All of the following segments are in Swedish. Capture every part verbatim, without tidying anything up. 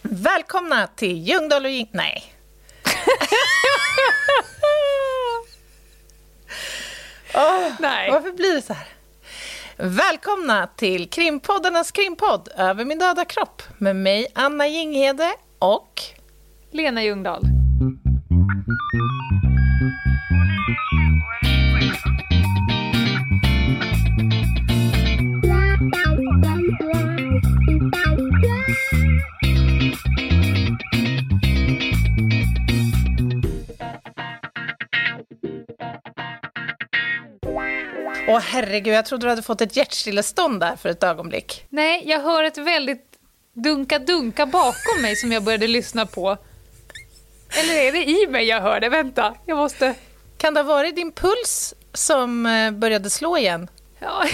Välkomna till Ljungdahl och Jing... Nej. oh, Nej. Varför blir det så här? Välkomna till Krimpoddarnas krimpodd Över min döda kropp med mig Anna Jinghede och Lena Ljungdahl. Åh herregud, jag trodde du hade fått ett hjärtstillestånd där för ett ögonblick. Nej, jag hör ett väldigt dunka-dunka bakom mig som jag började lyssna på. Eller är det i mig jag hör det? Vänta, jag måste... Kan det ha varit din puls som började slå igen? Ja.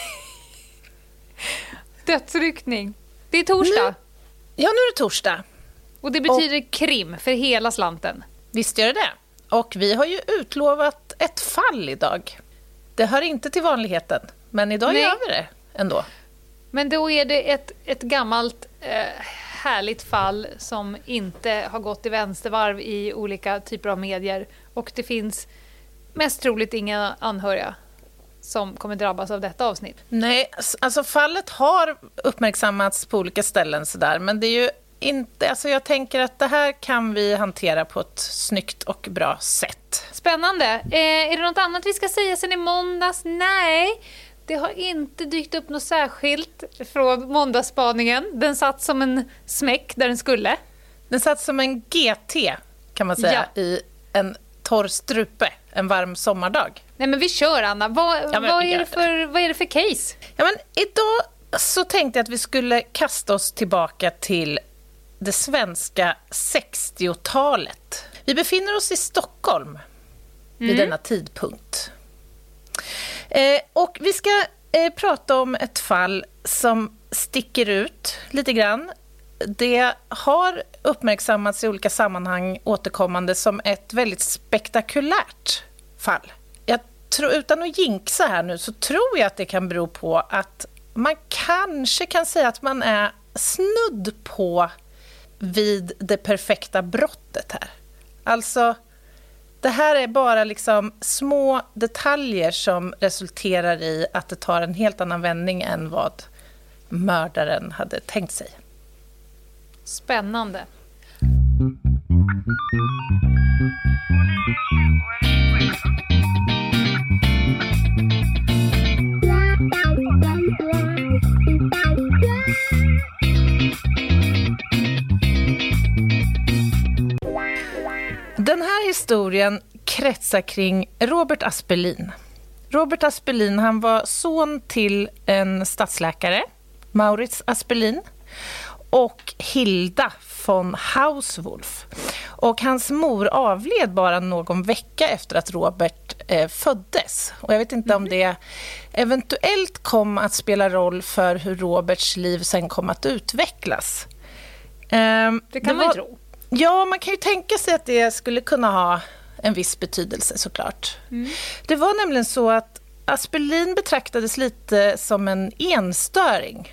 Dödsryckning. Det är torsdag. Nu... Ja, nu är det torsdag. Och det betyder och... krim för hela slanten. Visst gör det det. Och vi har ju utlovat ett fall idag. Det hör inte till vanligheten, men idag Nej. gör vi det ändå. Men då är det ett, ett gammalt eh, härligt fall som inte har gått i vänstervarv i olika typer av medier. Och det finns mest troligt inga anhöriga som kommer drabbas av detta avsnitt. Nej, alltså fallet har uppmärksammats på olika ställen sådär, men det är ju inte, alltså jag tänker att det här kan vi hantera på ett snyggt och bra sätt. Spännande. Eh, är det något annat vi ska säga sen i måndags? Nej, det har inte dykt upp något särskilt från måndagsspaningen. Den satt som en smäck där den skulle. Den satt som en G T kan man säga ja. i en torr strupe en varm sommardag. Nej men vi kör Anna. Vad, ja, vad, är, det för, vad är det för case? Ja, men idag så tänkte jag att vi skulle kasta oss tillbaka till det svenska sextiotalet. Vi befinner oss i Stockholm vid mm. denna tidpunkt. Eh, och vi ska eh, prata om ett fall som sticker ut lite grann. Det har uppmärksammats i olika sammanhang återkommande som ett väldigt spektakulärt fall. Jag tror, utan att jinxa här nu, så tror jag att det kan bero på att man kanske kan säga att man är snudd på vid det perfekta brottet här. Alltså, det här är bara liksom små detaljer som resulterar i att det tar en helt annan vändning än vad mördaren hade tänkt sig. Spännande. Den här historien kretsar kring Robert Aspelin. Robert Aspelin, han var son till en stadsläkare, Maurits Aspelin, och Hilda von Hauswolf. Och hans mor avled bara någon vecka efter att Robert eh, föddes. Och jag vet inte mm. om det eventuellt kom att spela roll för hur Roberts liv sen kom att utvecklas. Eh, det kan det man var... ju tro. Ja, man kan ju tänka sig att det skulle kunna ha en viss betydelse såklart. Mm. Det var nämligen så att Aspelin betraktades lite som en enstöring.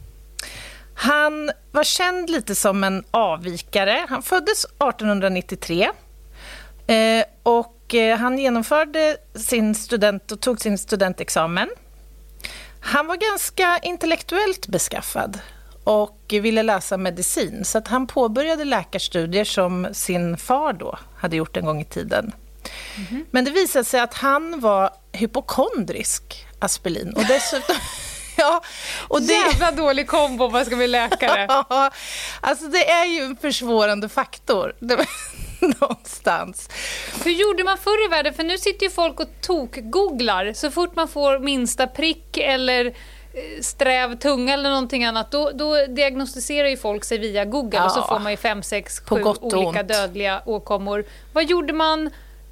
Han var känd lite som en avvikare. Han föddes arton nittiotre eh, och eh, han genomförde sin student och tog sin studentexamen. Han var ganska intellektuellt beskaffad och ville läsa medicin, så att han påbörjade läkarstudier som sin far då hade gjort en gång i tiden. Mm-hmm. Men det visade sig att han var hypokondrisk, Aspelin, och dessutom ja, och det jävla dålig kombo, vad ska vi läkare? Ja, alltså det är ju en försvårande faktor någonstans. Hur gjorde man förr i världen? För nu sitter ju folk och tok-googlar så fort man får minsta prick eller sträv tunga eller någonting annat, då, då diagnostiserar ju folk sig via Google, ja, och så får man ju fem, sex, sju olika ont. dödliga åkommor. Vad gjorde man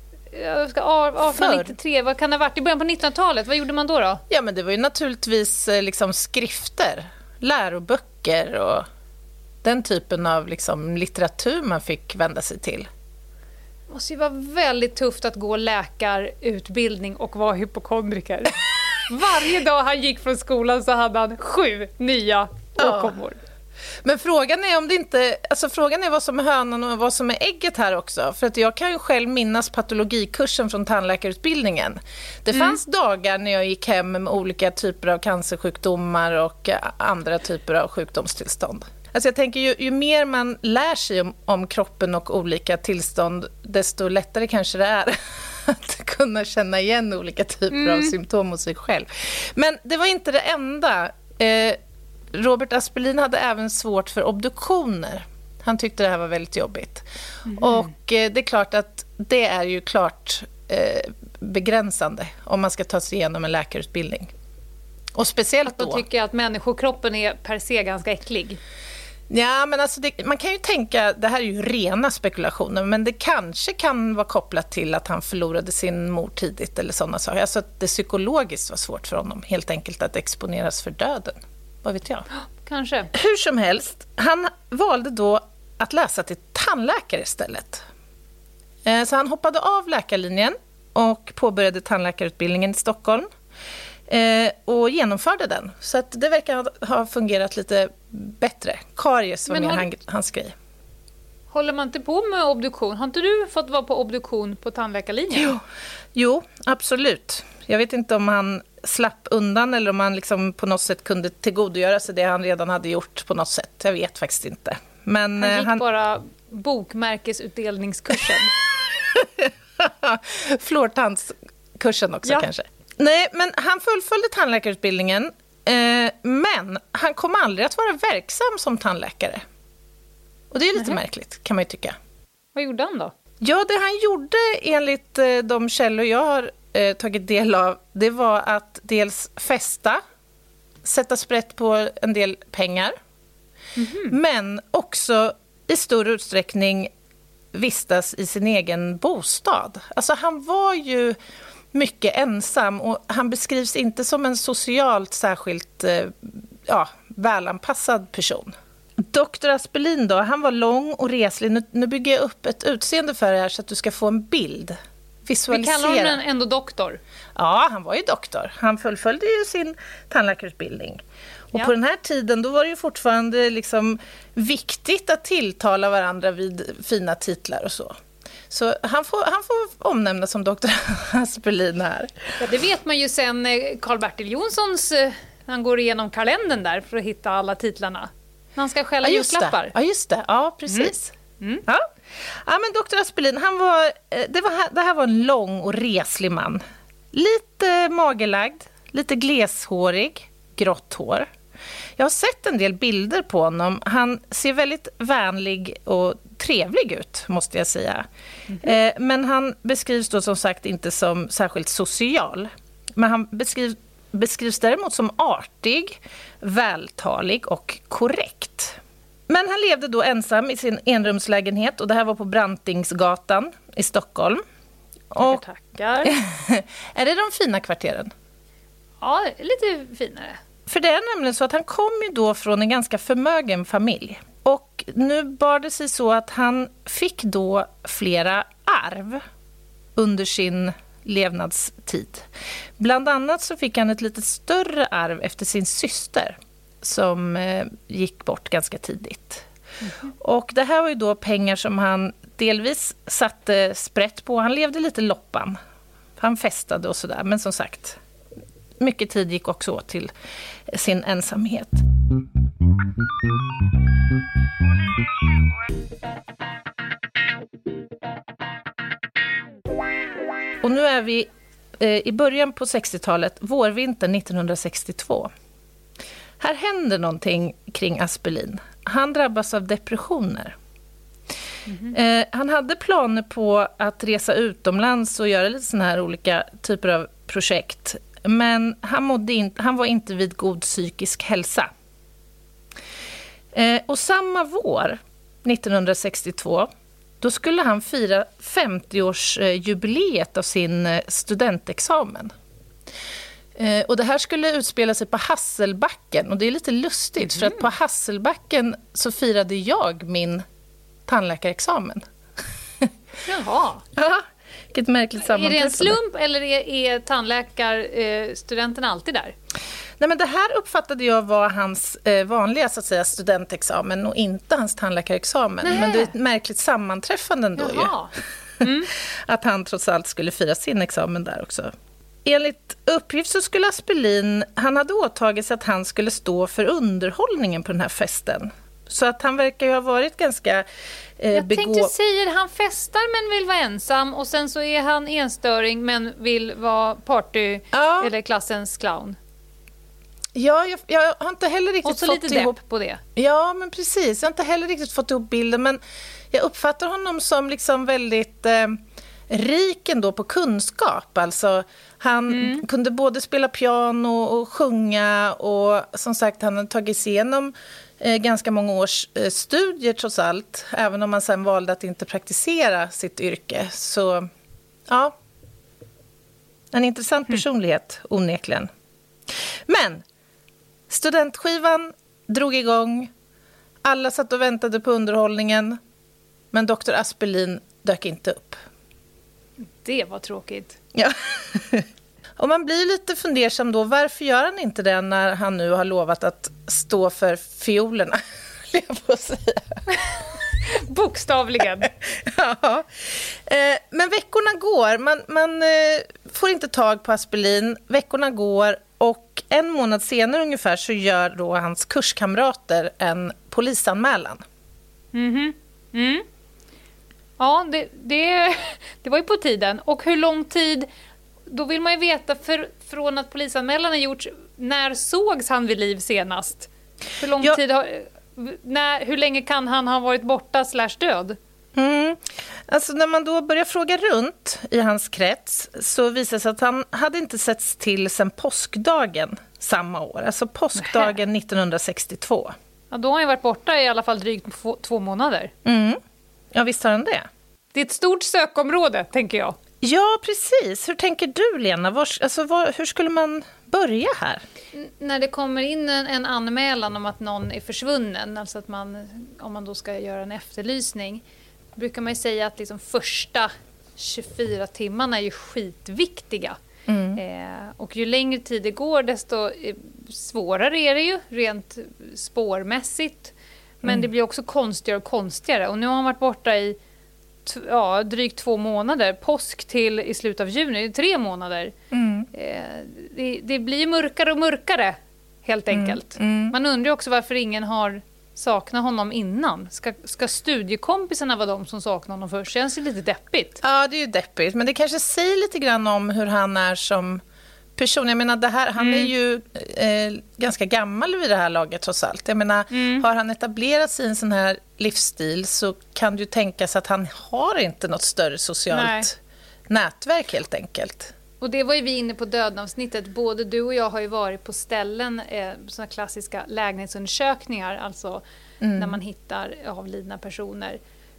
arton nittiotre, vad kan det ha varit i början på nittonhundratalet? Vad gjorde man då då? Ja, men det var ju naturligtvis liksom skrifter, läroböcker och den typen av liksom litteratur man fick vända sig till. Det måste ju vara väldigt tufft att gå läkarutbildning och vara hypokondriker. Varje dag han gick från skolan så hade han sju nya åkommor. Ja. Men frågan är om det inte, alltså frågan är vad som är hönan och vad som är ägget här också. För att jag kan ju själv minnas patologikursen från tandläkarutbildningen. Det mm. fanns dagar när jag gick hem med olika typer av cancersjukdomar och andra typer av sjukdomstillstånd. Alltså jag tänker ju, ju mer man lär sig om, om kroppen och olika tillstånd, desto lättare kanske det är att kunna känna igen olika typer mm. av symptom hos sig själv. Men det var inte det enda. Eh, Robert Aspelin hade även svårt för obduktioner. Han tyckte det här var väldigt jobbigt. Mm. Och eh, det är klart att det är ju klart eh, begränsande om man ska ta sig igenom en läkarutbildning. Och speciellt då. Att de tycker att människokroppen är per se ganska äcklig. Ja, men alltså det, man kan ju tänka, det här är ju rena spekulationer, men det kanske kan vara kopplat till att han förlorade sin mor tidigt eller sådana saker. Alltså att det psykologiskt var svårt för honom, helt enkelt att exponeras för döden. Vad vet jag? Kanske. Hur som helst, han valde då att läsa till tandläkare istället. Så han hoppade av läkarlinjen och påbörjade tandläkarutbildningen i Stockholm. Och genomförde den. Så att det verkar ha fungerat lite bättre. Karies var mer håll... hans grej. Håller man inte på med obduktion? Har inte du fått vara på obduktion på tandläkarlinjen? Jo, jo absolut. Jag vet inte om han slapp undan eller om han liksom på något sätt kunde tillgodogöra sig det han redan hade gjort på något sätt. Jag vet faktiskt inte. Men han gick han... bara bokmärkesutdelningskursen. Flortandskursen också ja. Kanske. Nej, men han fullföljde tandläkarutbildningen, eh, men han kom aldrig att vara verksam som tandläkare. Och det är lite mm. märkligt, kan man ju tycka. Vad gjorde han då? Ja, det han gjorde enligt eh, de källor jag har eh, tagit del av, det var att dels festa, sätta sprätt på en del pengar, mm-hmm. men också i stor utsträckning vistas i sin egen bostad. Alltså han var ju mycket ensam och han beskrivs inte som en socialt särskilt eh, ja, välanpassad person. doktor Aspelin då, han var lång och reslig. Nu, nu bygger jag upp ett utseende för det här så att du ska få en bild. Visualisera. Vi kallar honom ändå doktor. Ja, han var ju doktor. Han fullföljde ju sin tandläkarutbildning. Och ja. På den här tiden då var det ju fortfarande liksom viktigt att tilltala varandra vid fina titlar och så. Så han får, han får omnämnas som doktor Aspelin här. Ja, det vet man ju sen Karl-Bertil Jonssons, han går igenom kalendern där för att hitta alla titlarna. Han ska skälla ja, julklappar. Ja, just det. Ja, precis. Mm. Mm. Ja. ja, men doktor Aspelin, han var, det, var, det här var en lång och reslig man. Lite magerlagd, lite gleshårig, grått hår. Jag har sett en del bilder på honom. Han ser väldigt vänlig och trevlig ut, måste jag säga. Mm-hmm. Eh, men han beskrivs då som sagt inte som särskilt social. Men han beskrivs, beskrivs däremot som artig, vältalig och korrekt. Men han levde då ensam i sin enrumslägenhet och det här var på Brantingsgatan i Stockholm. Och, tackar. Är det de fina kvarteren? Ja, lite finare. För det är nämligen så att han kom ju då från en ganska förmögen familj. Och nu bar det sig så att han fick då flera arv under sin levnadstid. Bland annat så fick han ett lite större arv efter sin syster som eh, gick bort ganska tidigt. Mm-hmm. Och det här var ju då pengar som han delvis satte sprätt på. Han levde lite loppan. Han festade och sådär. Men som sagt, mycket tid gick också åt till sin ensamhet. Och nu är vi eh, i början på sextiotalet, vårvintern nittonhundrasextiotvå. Här händer någonting kring Aspelin. Han drabbas av depressioner. Mm-hmm. Eh, han hade planer på att resa utomlands och göra lite såna här olika typer av projekt. Men han, mådde in, han var inte vid god psykisk hälsa. Eh, och samma vår, nittonhundrasextiotvå, då skulle han fira femtioårsjubileet av sin studentexamen. Eh, och det här skulle utspela sig på Hasselbacken. Och det är lite lustigt, mm. för att på Hasselbacken så firade jag min tandläkarexamen. Jaha. Ja, vilket märkligt sammanträffande. Är det en slump eller är, är tandläkarstudenten alltid där? Nej, men det här uppfattade jag var hans eh, vanliga så att säga, studentexamen och inte hans tandläkarexamen. Nej. Men det är ett märkligt sammanträffande ändå Jaha. ju. Mm. Att han trots allt skulle fira sin examen där också. Enligt uppgift så skulle Aspelin, han hade åtagit sig att han skulle stå för underhållningen på den här festen. Så att han verkar ju ha varit ganska eh, Jag begå... tänkte säga han festar men vill vara ensam och sen så är han enstöring men vill vara party Ja. eller klassens clown. Ja, jag, jag har inte heller riktigt Och så fått lite ihop... depp på det. Ja, men precis. Jag har inte heller riktigt fått ihop bilden, men jag uppfattar honom som liksom väldigt eh, rik ändå på kunskap. Alltså, han mm. kunde både spela piano och sjunga och som sagt, han har tagit sig igenom eh, ganska många års eh, studier trots allt. Även om han sen valde att inte praktisera sitt yrke. Så, ja. En intressant personlighet, mm. onekligen. Men studentskivan drog igång. Alla satt och väntade på underhållningen. Men doktor Aspelin dök inte upp. Det var tråkigt. Ja. Och man blir lite fundersam då. Varför gör han inte det när han nu har lovat att stå för fiolerna? Jag får säga. Bokstavligen. Ja. Eh, men veckorna går. Man, man eh, får inte tag på Aspelin. Veckorna går. Och en månad senare ungefär så gör då hans kurskamrater en polisanmälan. Mhm. Mm. Ja, det, det, det var ju på tiden. Och hur lång tid, då vill man ju veta för, från att polisanmälan har gjorts, när sågs han vid liv senast? Hur lång ja. tid har, när, hur länge kan han ha varit borta slash död? Mm. Alltså när man då börjar fråga runt i hans krets så visar det sig att han hade inte setts till sedan påskdagen samma år. Alltså påskdagen nittonhundrasextiotvå. Ja, då har han ju varit borta i alla fall drygt två, två månader. Mm. Ja, visst har han det. Det är ett stort sökområde, tänker jag. Ja, precis. Hur tänker du, Lena? Var, alltså, var, hur skulle man börja här? N- när det kommer in en, en anmälan om att någon är försvunnen, alltså att man, om man då ska göra en efterlysning, brukar man ju säga att liksom första tjugofyra timmarna är ju skitviktiga. Mm. Eh, och ju längre tid det går, desto eh, svårare är det ju, rent spårmässigt. Men mm. det blir också konstigare och konstigare. Och nu har han varit borta i t- ja, drygt två månader. Påsk till i slutet av juni, tre månader. Mm. Eh, det, det blir mörkare och mörkare, helt enkelt. Mm. Mm. Man undrar också varför ingen har saknat honom innan. Ska, ska studiekompisarna vara de som saknar honom först? Känns det lite deppigt? Ja, det är ju deppigt. Men det kanske säger lite grann om hur han är som person. Jag menar, det här, han mm. är ju eh, ganska gammal vid det här laget trots allt. Jag menar, mm. har han etablerat sig i en sån här livsstil så kan du tänka sig att han har inte något större socialt Nej. nätverk helt enkelt. Och det var ju vi inne på dödavsnittet. Både du och jag har ju varit på ställen, eh, såna klassiska lägenhetsundersökningar, alltså mm. när man hittar avlidna personer.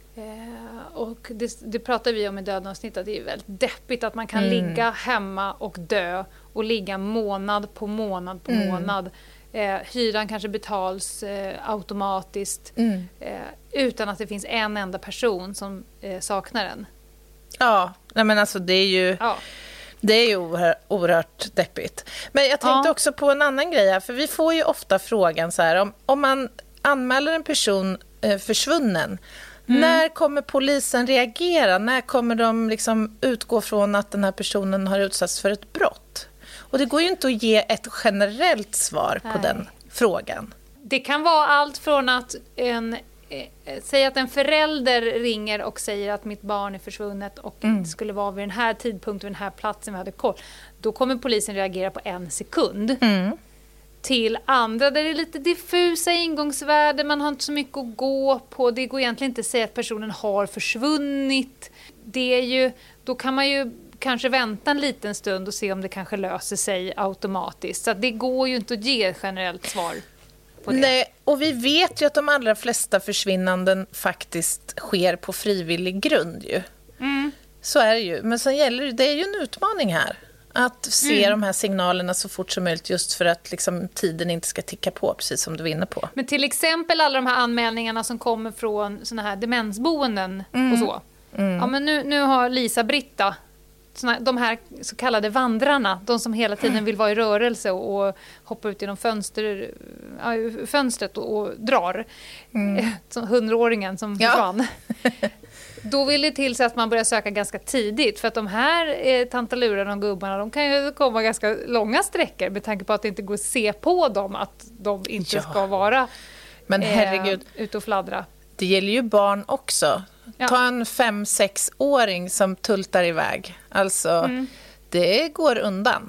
Eh, och det, det pratar vi om i dödavsnittet. Det är ju väldigt deppigt att man kan mm. ligga hemma och dö och ligga månad på månad på mm. månad. Eh, hyran kanske betals eh, automatiskt mm. eh, utan att det finns en enda person som eh, saknar den. Ja, men alltså det är ju... Ja. Det är ju oerhört, oerhört deppigt. Men jag tänkte ja. också på en annan grej här. För vi får ju ofta frågan så här. Om, om man anmäler en person eh, försvunnen. Mm. När kommer polisen reagera? När kommer de liksom utgå från att den här personen har utsatts för ett brott? Och det går ju inte att ge ett generellt svar Nej. på den frågan. Det kan vara allt från att en... Säg att en förälder ringer och säger att mitt barn är försvunnet och mm. det skulle vara vid den här tidpunkten, vid den här platsen vi hade koll. Då kommer polisen reagera på en sekund. Mm. Till andra där det är lite diffusa ingångsvärden, man har inte så mycket att gå på. Det går egentligen inte att säga att personen har försvunnit. Det är ju, då kan man ju kanske vänta en liten stund och se om det kanske löser sig automatiskt. Så att det går ju inte att ge ett generellt svar. Nej, och vi vet ju att de allra flesta försvinnanden faktiskt sker på frivillig grund ju. Mm. Så är det ju. Men sen gäller det, det är ju en utmaning här. Att se mm. de här signalerna så fort som möjligt just för att liksom, tiden inte ska ticka på, precis som du var inne på. Men till exempel alla de här anmälningarna som kommer från såna här demensboenden mm. och så. Mm. Ja, men nu, nu har Lisa Britta såna, de här så kallade vandrarna, de som hela tiden vill vara i rörelse och, och hoppa ut genom fönster, äh, fönstret och, och drar. Mm. Som hundraåringen som försvann. Ja. Då vill det till sig att man börjar söka ganska tidigt. För att de här eh, tantalurarna och gubbarna, de kan ju komma ganska långa sträckor med tanke på att det inte går att se på dem att de inte ja. ska vara Men herregud, eh, ute och fladdra. Det gäller ju barn också. Ja. Ta en fem-sex-åring som tultar iväg. Alltså, mm. det går undan.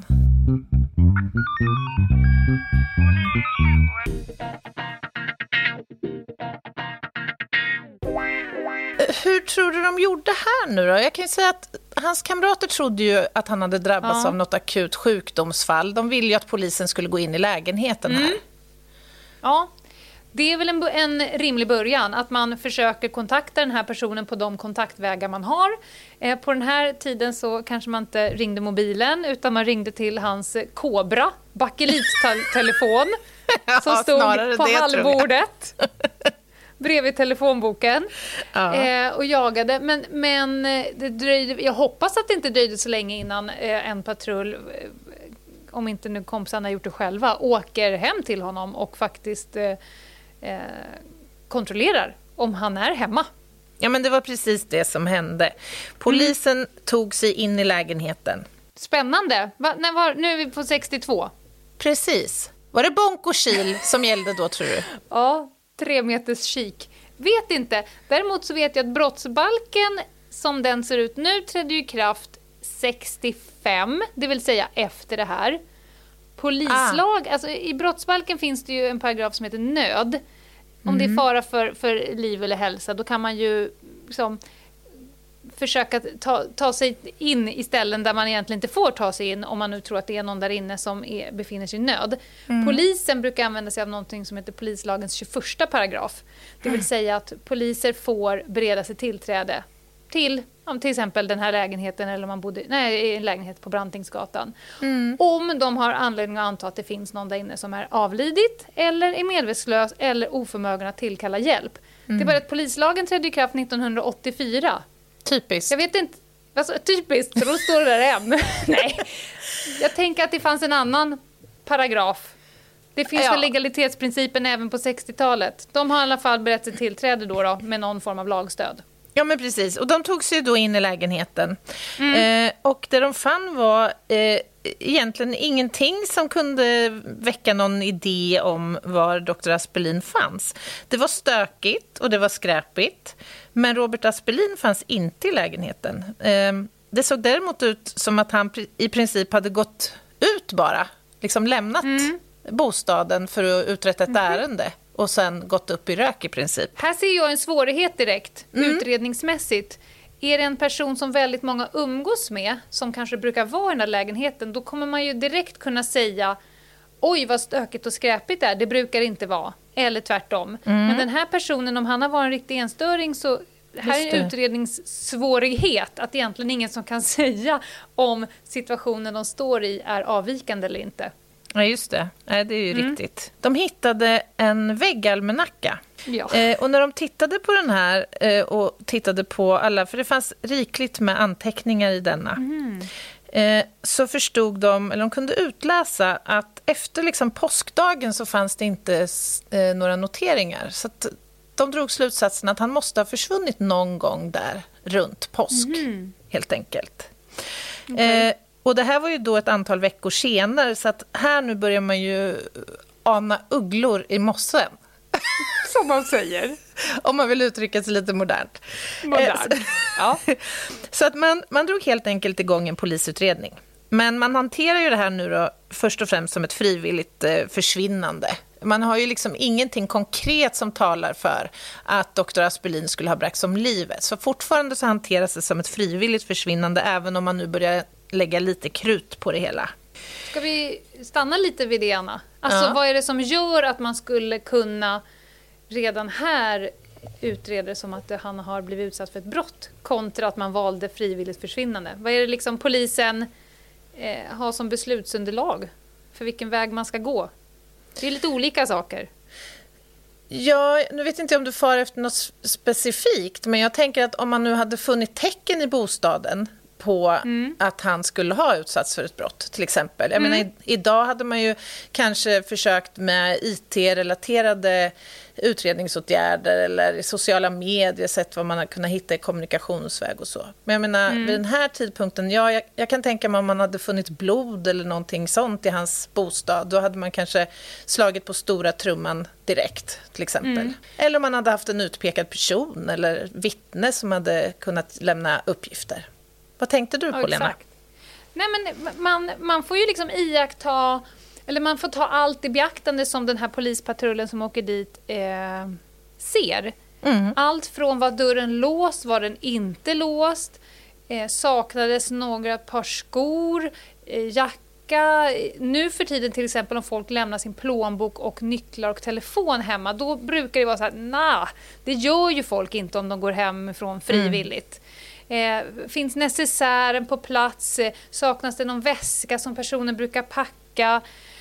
Hur tror du de gjorde här nu då? Jag kan ju säga att hans kamrater trodde ju att han hade drabbats ja. av något akut sjukdomsfall. De ville ju att polisen skulle gå in i lägenheten här. Mm. Ja, det är väl en, en rimlig början att man försöker kontakta den här personen på de kontaktvägar man har. Eh, på den här tiden så kanske man inte ringde mobilen utan man ringde till hans Cobra bakelittelefon ja, som stod på det, hallbordet. Bredvid telefonboken ja. eh, och jagade. Men, men det dröjde, jag hoppas att det inte dröjde så länge innan eh, en patrull, eh, om inte nu kompisarna gjort det själva, åker hem till honom och faktiskt eh, eh, kontrollerar om han är hemma. Ja, men det var precis det som hände. Polisen mm. tog sig in i lägenheten. Spännande. Va, när var, nu är vi på sextiotvå. Precis. Var det bonk och kil som gällde då, tror du? Ja, tre meters kik. Vet inte. Däremot så vet jag att brottsbalken som den ser ut nu trädde i kraft sextiofem, det vill säga efter det här. Polislag, ah. alltså i brottsbalken finns det ju en paragraf som heter nöd. Om mm. det är fara för, för liv eller hälsa, då kan man ju liksom försöka ta, ta sig in i ställen där man egentligen inte får ta sig in om man nu tror att det är någon där inne som är, befinner sig i nöd. Mm. Polisen brukar använda sig av någonting som heter polislagens tjugoförsta paragraf. Det vill säga att poliser får bereda sig tillträde till om till exempel den här lägenheten eller om man bodde nej, en lägenhet på Brantingsgatan. Mm. Om de har anledning att anta att det finns någon där inne som är avlidit eller är medvetslös eller oförmögen att tillkalla hjälp. Mm. Det är bara att polislagen trädde i kraft nittonhundraåttiofyra. Typiskt. Jag vet inte, alltså, typiskt, så då står det där än. Nej, jag tänker att det fanns en annan paragraf. Det finns ja. väl legalitetsprincipen även på sextiotalet. De har i alla fall berett sig tillträde då, då med någon form av lagstöd. Ja, men precis. Och de tog sig då in i lägenheten. Mm. Eh, och det de fann var eh, egentligen ingenting som kunde väcka någon idé om var doktor Aspelin fanns. Det var stökigt och det var skräpigt. Men Robert Aspelin fanns inte i lägenheten. Eh, det såg däremot ut som att han i princip hade gått ut bara. Liksom lämnat mm. bostaden för att uträtta ett mm. ärende. Och sen gått upp i rök i princip. Här ser jag en svårighet direkt, mm. utredningsmässigt. Är det en person som väldigt många umgås med, som kanske brukar vara i den här lägenheten, då kommer man ju direkt kunna säga oj vad stökigt och skräpigt det är, det brukar inte vara. Eller tvärtom. Mm. Men den här personen, om han har varit en riktig enstöring, så här är en utredningssvårighet. Att egentligen ingen som kan säga om situationen de står i är avvikande eller inte. Ja, just det. Nej, det är ju mm. riktigt. De hittade en väggalmanacka. Ja. Eh, och när de tittade på den här eh, och tittade på alla, för det fanns rikligt med anteckningar i denna, mm. eh, så förstod de, eller de kunde utläsa att efter liksom påskdagen så fanns det inte eh, några noteringar. Så att de drog slutsatsen att han måste ha försvunnit någon gång där runt påsk, mm. helt enkelt. Okay. Eh, Och det här var ju då ett antal veckor senare, så att här nu börjar man ju ana ugglor i mossen. Som man säger. Om man vill uttrycka sig lite modernt. Modernt, ja. Så att man, man drog helt enkelt igång en polisutredning. Men man hanterar ju det här nu då först och främst som ett frivilligt eh, försvinnande. Man har ju liksom ingenting konkret som talar för att doktor Aspelin skulle ha bragts om livet. Så fortfarande så hanteras det som ett frivilligt försvinnande, även om man nu börjar lägga lite krut på det hela. Ska vi stanna lite vid det, Anna? Alltså, ja. Vad är det som gör att man skulle kunna redan här utreda det som att han har blivit utsatt för ett brott kontra att man valde frivilligt försvinnande? Vad är det liksom polisen eh, har som beslutsunderlag för vilken väg man ska gå? Det är lite olika saker. Ja, nu vet inte om du far efter något specifikt, men jag tänker att om man nu hade funnit tecken i bostaden, på mm. att han skulle ha utsatts för ett brott, till exempel. Jag mm. menar, i, idag hade man ju kanske försökt med I T-relaterade utredningsåtgärder eller i sociala medier, sett vad man har kunnat hitta i kommunikationsväg och så. Men jag menar, mm. vid den här tidpunkten, ja, jag, jag kan tänka mig om man hade funnit blod eller någonting sånt i hans bostad, då hade man kanske slagit på stora trumman direkt, till exempel. Mm. Eller om man hade haft en utpekad person eller vittne som hade kunnat lämna uppgifter. Vad tänkte du på, ja, Lena? Nej, men man, man får ju liksom iaktta, eller man får ta allt i beaktande som den här polispatrullen som åker dit eh, ser. Mm. Allt från var dörren låst, var den inte låst, eh, saknades några par skor, eh, jacka. Nu för tiden till exempel om folk lämnar sin plånbok och nycklar och telefon hemma, då brukar det vara så här, nah, det gör ju folk inte om de går hem från frivilligt. Mm. Eh, finns necessären på plats? Eh, saknas det någon väska som personen brukar packa?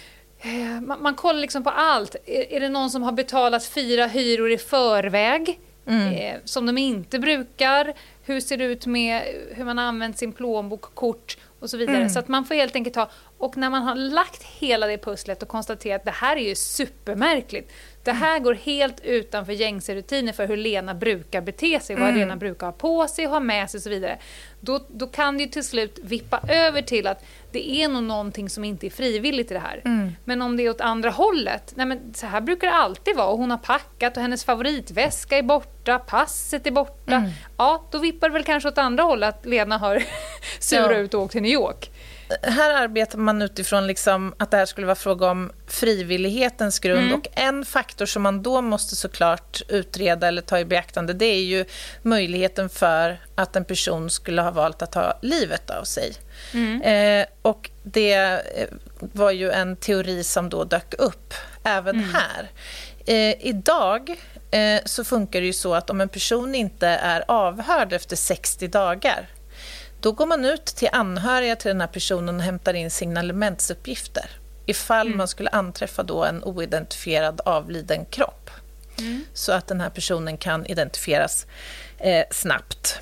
Eh, man, man kollar liksom på allt. Är, är det någon som har betalat fyra hyror i förväg? Mm. Eh, som de inte brukar? Hur ser det ut med hur man har använt sin plånbok och kort och så vidare? Mm. Så att man får helt enkelt ta, och när man har lagt hela det pusslet och konstaterat att det här är ju supermärkligt. Det här går helt utanför gängse rutiner för hur Lena brukar bete sig, vad mm. Lena brukar ha på sig och ha med sig och så vidare. Då, då kan det ju till slut vippa över till att det är nog någonting som inte är frivilligt i det här. Mm. Men om det är åt andra hållet, nej men så här brukar det alltid vara. Och hon har packat och hennes favoritväska är borta, passet är borta. Mm. Ja, då vippar det väl kanske åt andra hållet att Lena har surat ja. ut och åkt till New York. Här arbetar man utifrån liksom att det här skulle vara fråga om frivillighetens grund. Mm. Och en faktor som man då måste såklart utreda eller ta i beaktande, det är ju möjligheten för att en person skulle ha valt att ta livet av sig. Mm. Eh, och det var ju en teori som då dök upp även mm. här. Eh, idag eh, så funkar det ju så att om en person inte är avhörd efter sextio dagar, då går man ut till anhöriga till den här personen och hämtar in signalementsuppgifter ifall mm. man skulle anträffa då en oidentifierad avliden kropp. Mm. Så att den här personen kan identifieras eh, snabbt.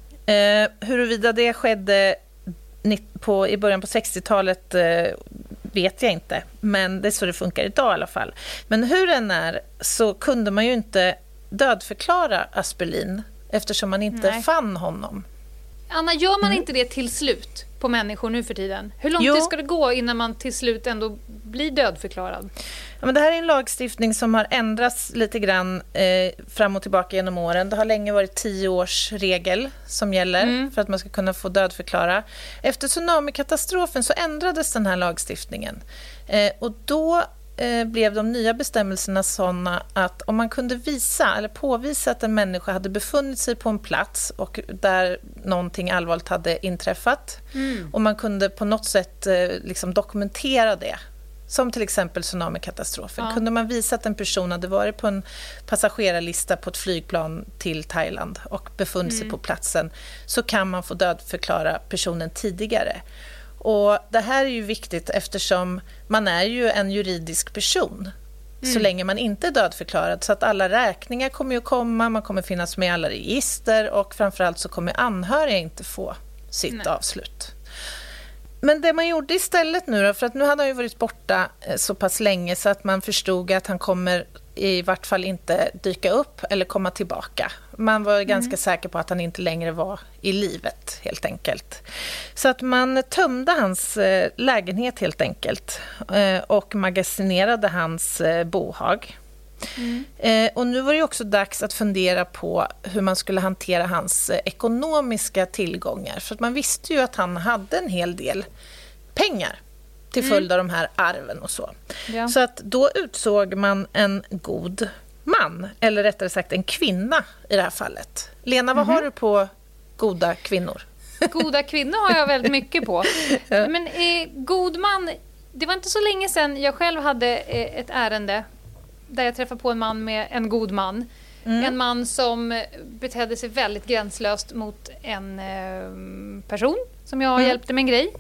Eh, huruvida det skedde på, i början på sextiotalet eh, vet jag inte. Men det är så det funkar idag i alla fall. Men hur den är så kunde man ju inte dödförklara Aspelin eftersom man inte Nej. fann honom. Anna, gör man mm. inte det till slut på människor nu för tiden? Hur lång tid ska det gå innan man till slut ändå blir dödförklarad? Ja, men det här är en lagstiftning som har ändrats lite grann eh, fram och tillbaka genom åren. Det har länge varit tio års regel som gäller mm. för att man ska kunna få dödförklara. Efter tsunamikatastrofen så ändrades den här lagstiftningen. Eh, och då blev de nya bestämmelserna sådana att om man kunde visa eller påvisa att en människa hade befunnit sig på en plats och där någonting allvarligt hade inträffat mm. och man kunde på något sätt liksom dokumentera det, som till exempel tsunamikatastrofen. Ja. Kunde man visa att en person hade varit på en passagerarlista på ett flygplan till Thailand och befunnit mm. sig på platsen, så kan man få dödförklara personen tidigare. Och det här är ju viktigt eftersom man är ju en juridisk person mm. så länge man inte är dödförklarad. Så att alla räkningar kommer ju komma, man kommer finnas med i alla register och framförallt så kommer anhöriga inte få sitt Nej. avslut. Men det man gjorde istället nu då, för att nu hade han ju varit borta så pass länge så att man förstod att han kommer i vart fall inte dyka upp eller komma tillbaka. Man var ganska mm. säker på att han inte längre var i livet helt enkelt. Så att man tömde hans lägenhet helt enkelt och magasinerade hans bohag. Mm. Och nu var det också dags att fundera på hur man skulle hantera hans ekonomiska tillgångar. För att man visste ju att han hade en hel del pengar till följd av mm. de här arven och så. Ja. Så att då utsåg man en god man, eller rättare sagt en kvinna i det här fallet. Lena, vad mm-hmm. har du på goda kvinnor? Goda kvinnor har jag väldigt mycket på. Ja. Men eh, god man, det var inte så länge sedan jag själv hade eh, ett ärende där jag träffade på en man med en god man. Mm. En man som betedde sig väldigt gränslöst mot en eh, person som jag mm. hjälpte med en grej.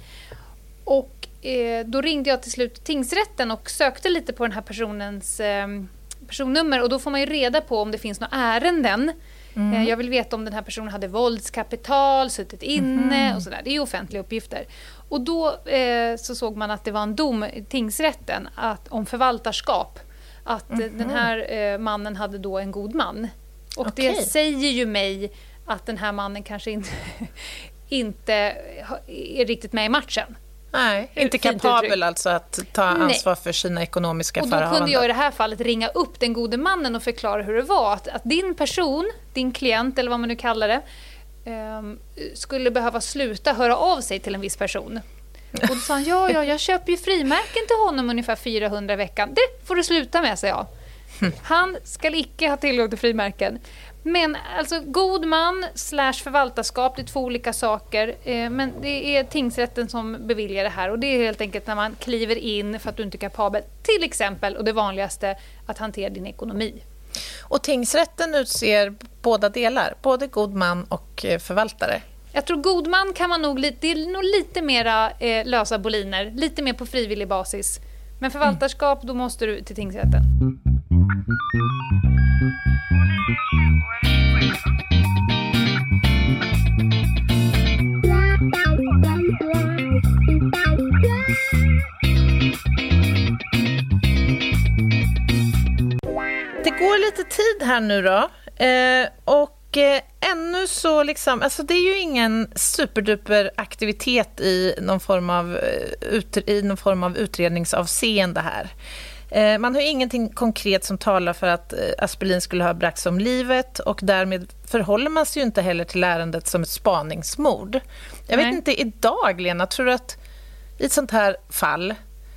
Och eh, då ringde jag till slut tingsrätten och sökte lite på den här personens eh, personnummer. Och då får man ju reda på om det finns några ärenden Mm. Jag vill veta om den här personen hade våldskapital, suttit inne mm. och sådär. Det är ju offentliga uppgifter. Och då eh, så såg man att det var en dom i tingsrätten att, om förvaltarskap. Att mm. den här eh, mannen hade då en god man. Och okay. det säger ju mig att den här mannen kanske inte, inte är riktigt med i matchen. Nej, inte kapabel alltså att ta ansvar Nej. för sina ekonomiska förehavanden. Och då kunde jag i det här fallet ringa upp den gode mannen och förklara hur det var. Att, att din person, din klient eller vad man nu kallar det, um, skulle behöva sluta höra av sig till en viss person. Och då sa han, ja, ja, jag köper ju frimärken till honom ungefär fyrahundra i veckan. Det får du sluta med, sa jag. Han ska icke ha tillgång till frimärken. Men alltså god man slash förvaltarskap, det är två olika saker. Eh, men det är tingsrätten som beviljar det här. Och det är helt enkelt när man kliver in för att du inte är kapabel. Till exempel, och det vanligaste, att hantera din ekonomi. Och tingsrätten utser båda delar, både god man och förvaltare. Jag tror god man kan man nog lite, det är nog lite mera eh, lösa boliner, lite mer på frivillig basis. Men förvaltarskap, mm. då måste du till tingsrätten. Det går lite tid här nu då. Eh, och eh, ännu så liksom, alltså det är ju ingen superduper aktivitet i någon form av, ut, i någon form av utredningsavseende här. Eh, man har ju ingenting konkret som talar för att eh, Aspelin skulle ha bragts om livet, och därmed förhåller man sig ju inte heller till ärendet som ett spaningsmord. Jag Nej. vet inte, idag Lena, tror du att i ett sånt här fall,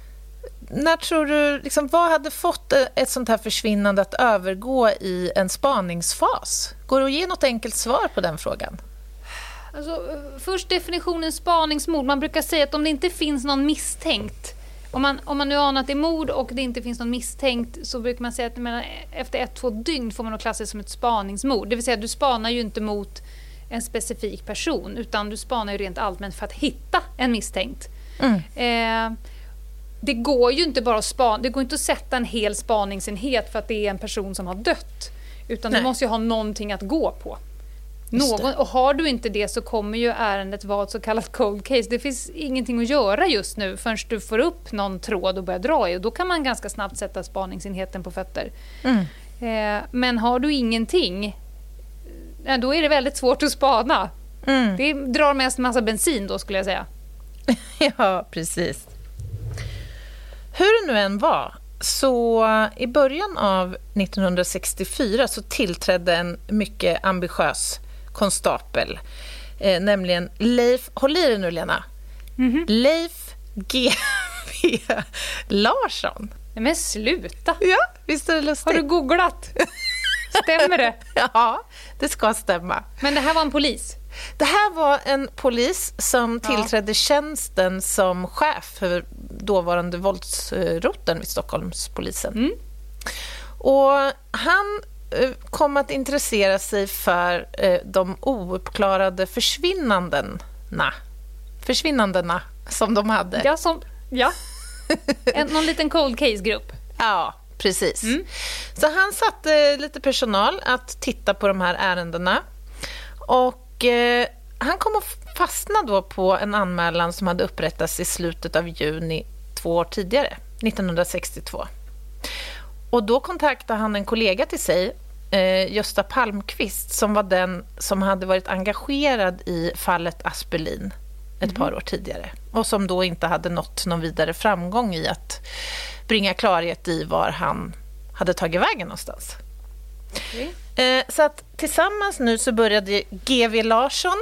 när tror du, liksom, vad hade fått ett sånt här försvinnande att övergå i en spaningsfas? Går det att ge något enkelt svar på den frågan? Alltså, först definitionen spaningsmord. Man brukar säga att om det inte finns någon misstänkt, om man, om man nu anar att det är mord och det inte finns någon misstänkt, så brukar man säga att menar, efter ett, två dygn får man nog klassa det som ett spaningsmord. Det vill säga, du spanar ju inte mot en specifik person, utan du spanar ju rent allmänt för att hitta en misstänkt. Mm. Eh, Det går ju inte bara att spana, det går inte att sätta en hel spaningsenhet för att det är en person som har dött. Utan Nej. du måste ju ha någonting att gå på. Någon, och har du inte det så kommer ju ärendet vara ett så kallat cold case. Det finns ingenting att göra just nu förrän du får upp någon tråd och börjar dra i. Och då kan man ganska snabbt sätta spaningsenheten på fötter. Mm. Eh, men har du ingenting, eh, då är det väldigt svårt att spana. Mm. Det drar mest massa bensin då, skulle jag säga. Ja, precis. Hur det nu än var, så i början av nittonhundrasextiofyra så tillträdde en mycket ambitiös konstapel, eh, nämligen Leif, håll i dig nu Lena, mm-hmm. Leif G W Larsson. Nej, men sluta. Ja, visst är det lustigt. Har du googlat? Stämmer det? Ja, det ska stämma. Men det här var en polis? Det här var en polis som tillträdde ja. tjänsten som chef för dåvarande våldsroten vid Stockholmspolisen. Mm. Och han kom att intressera sig för de ouppklarade försvinnandena. Försvinnandena som de hade. Ja, som, ja. En, någon liten cold case-grupp. Ja, precis. Mm. Så han satte lite personal att titta på de här ärendena. Och eh, han kom att fastna då på en anmälan som hade upprättats i slutet av juni två år tidigare, nittonhundrasextiotvå. Och då kontaktade han en kollega till sig, eh, Gösta Palmqvist, som var den som hade varit engagerad i fallet Aspelin ett mm. par år tidigare. Och som då inte hade nått någon vidare framgång i att bringa klarhet i var han hade tagit vägen någonstans. Okay. Eh, så att tillsammans nu så började G W Larsson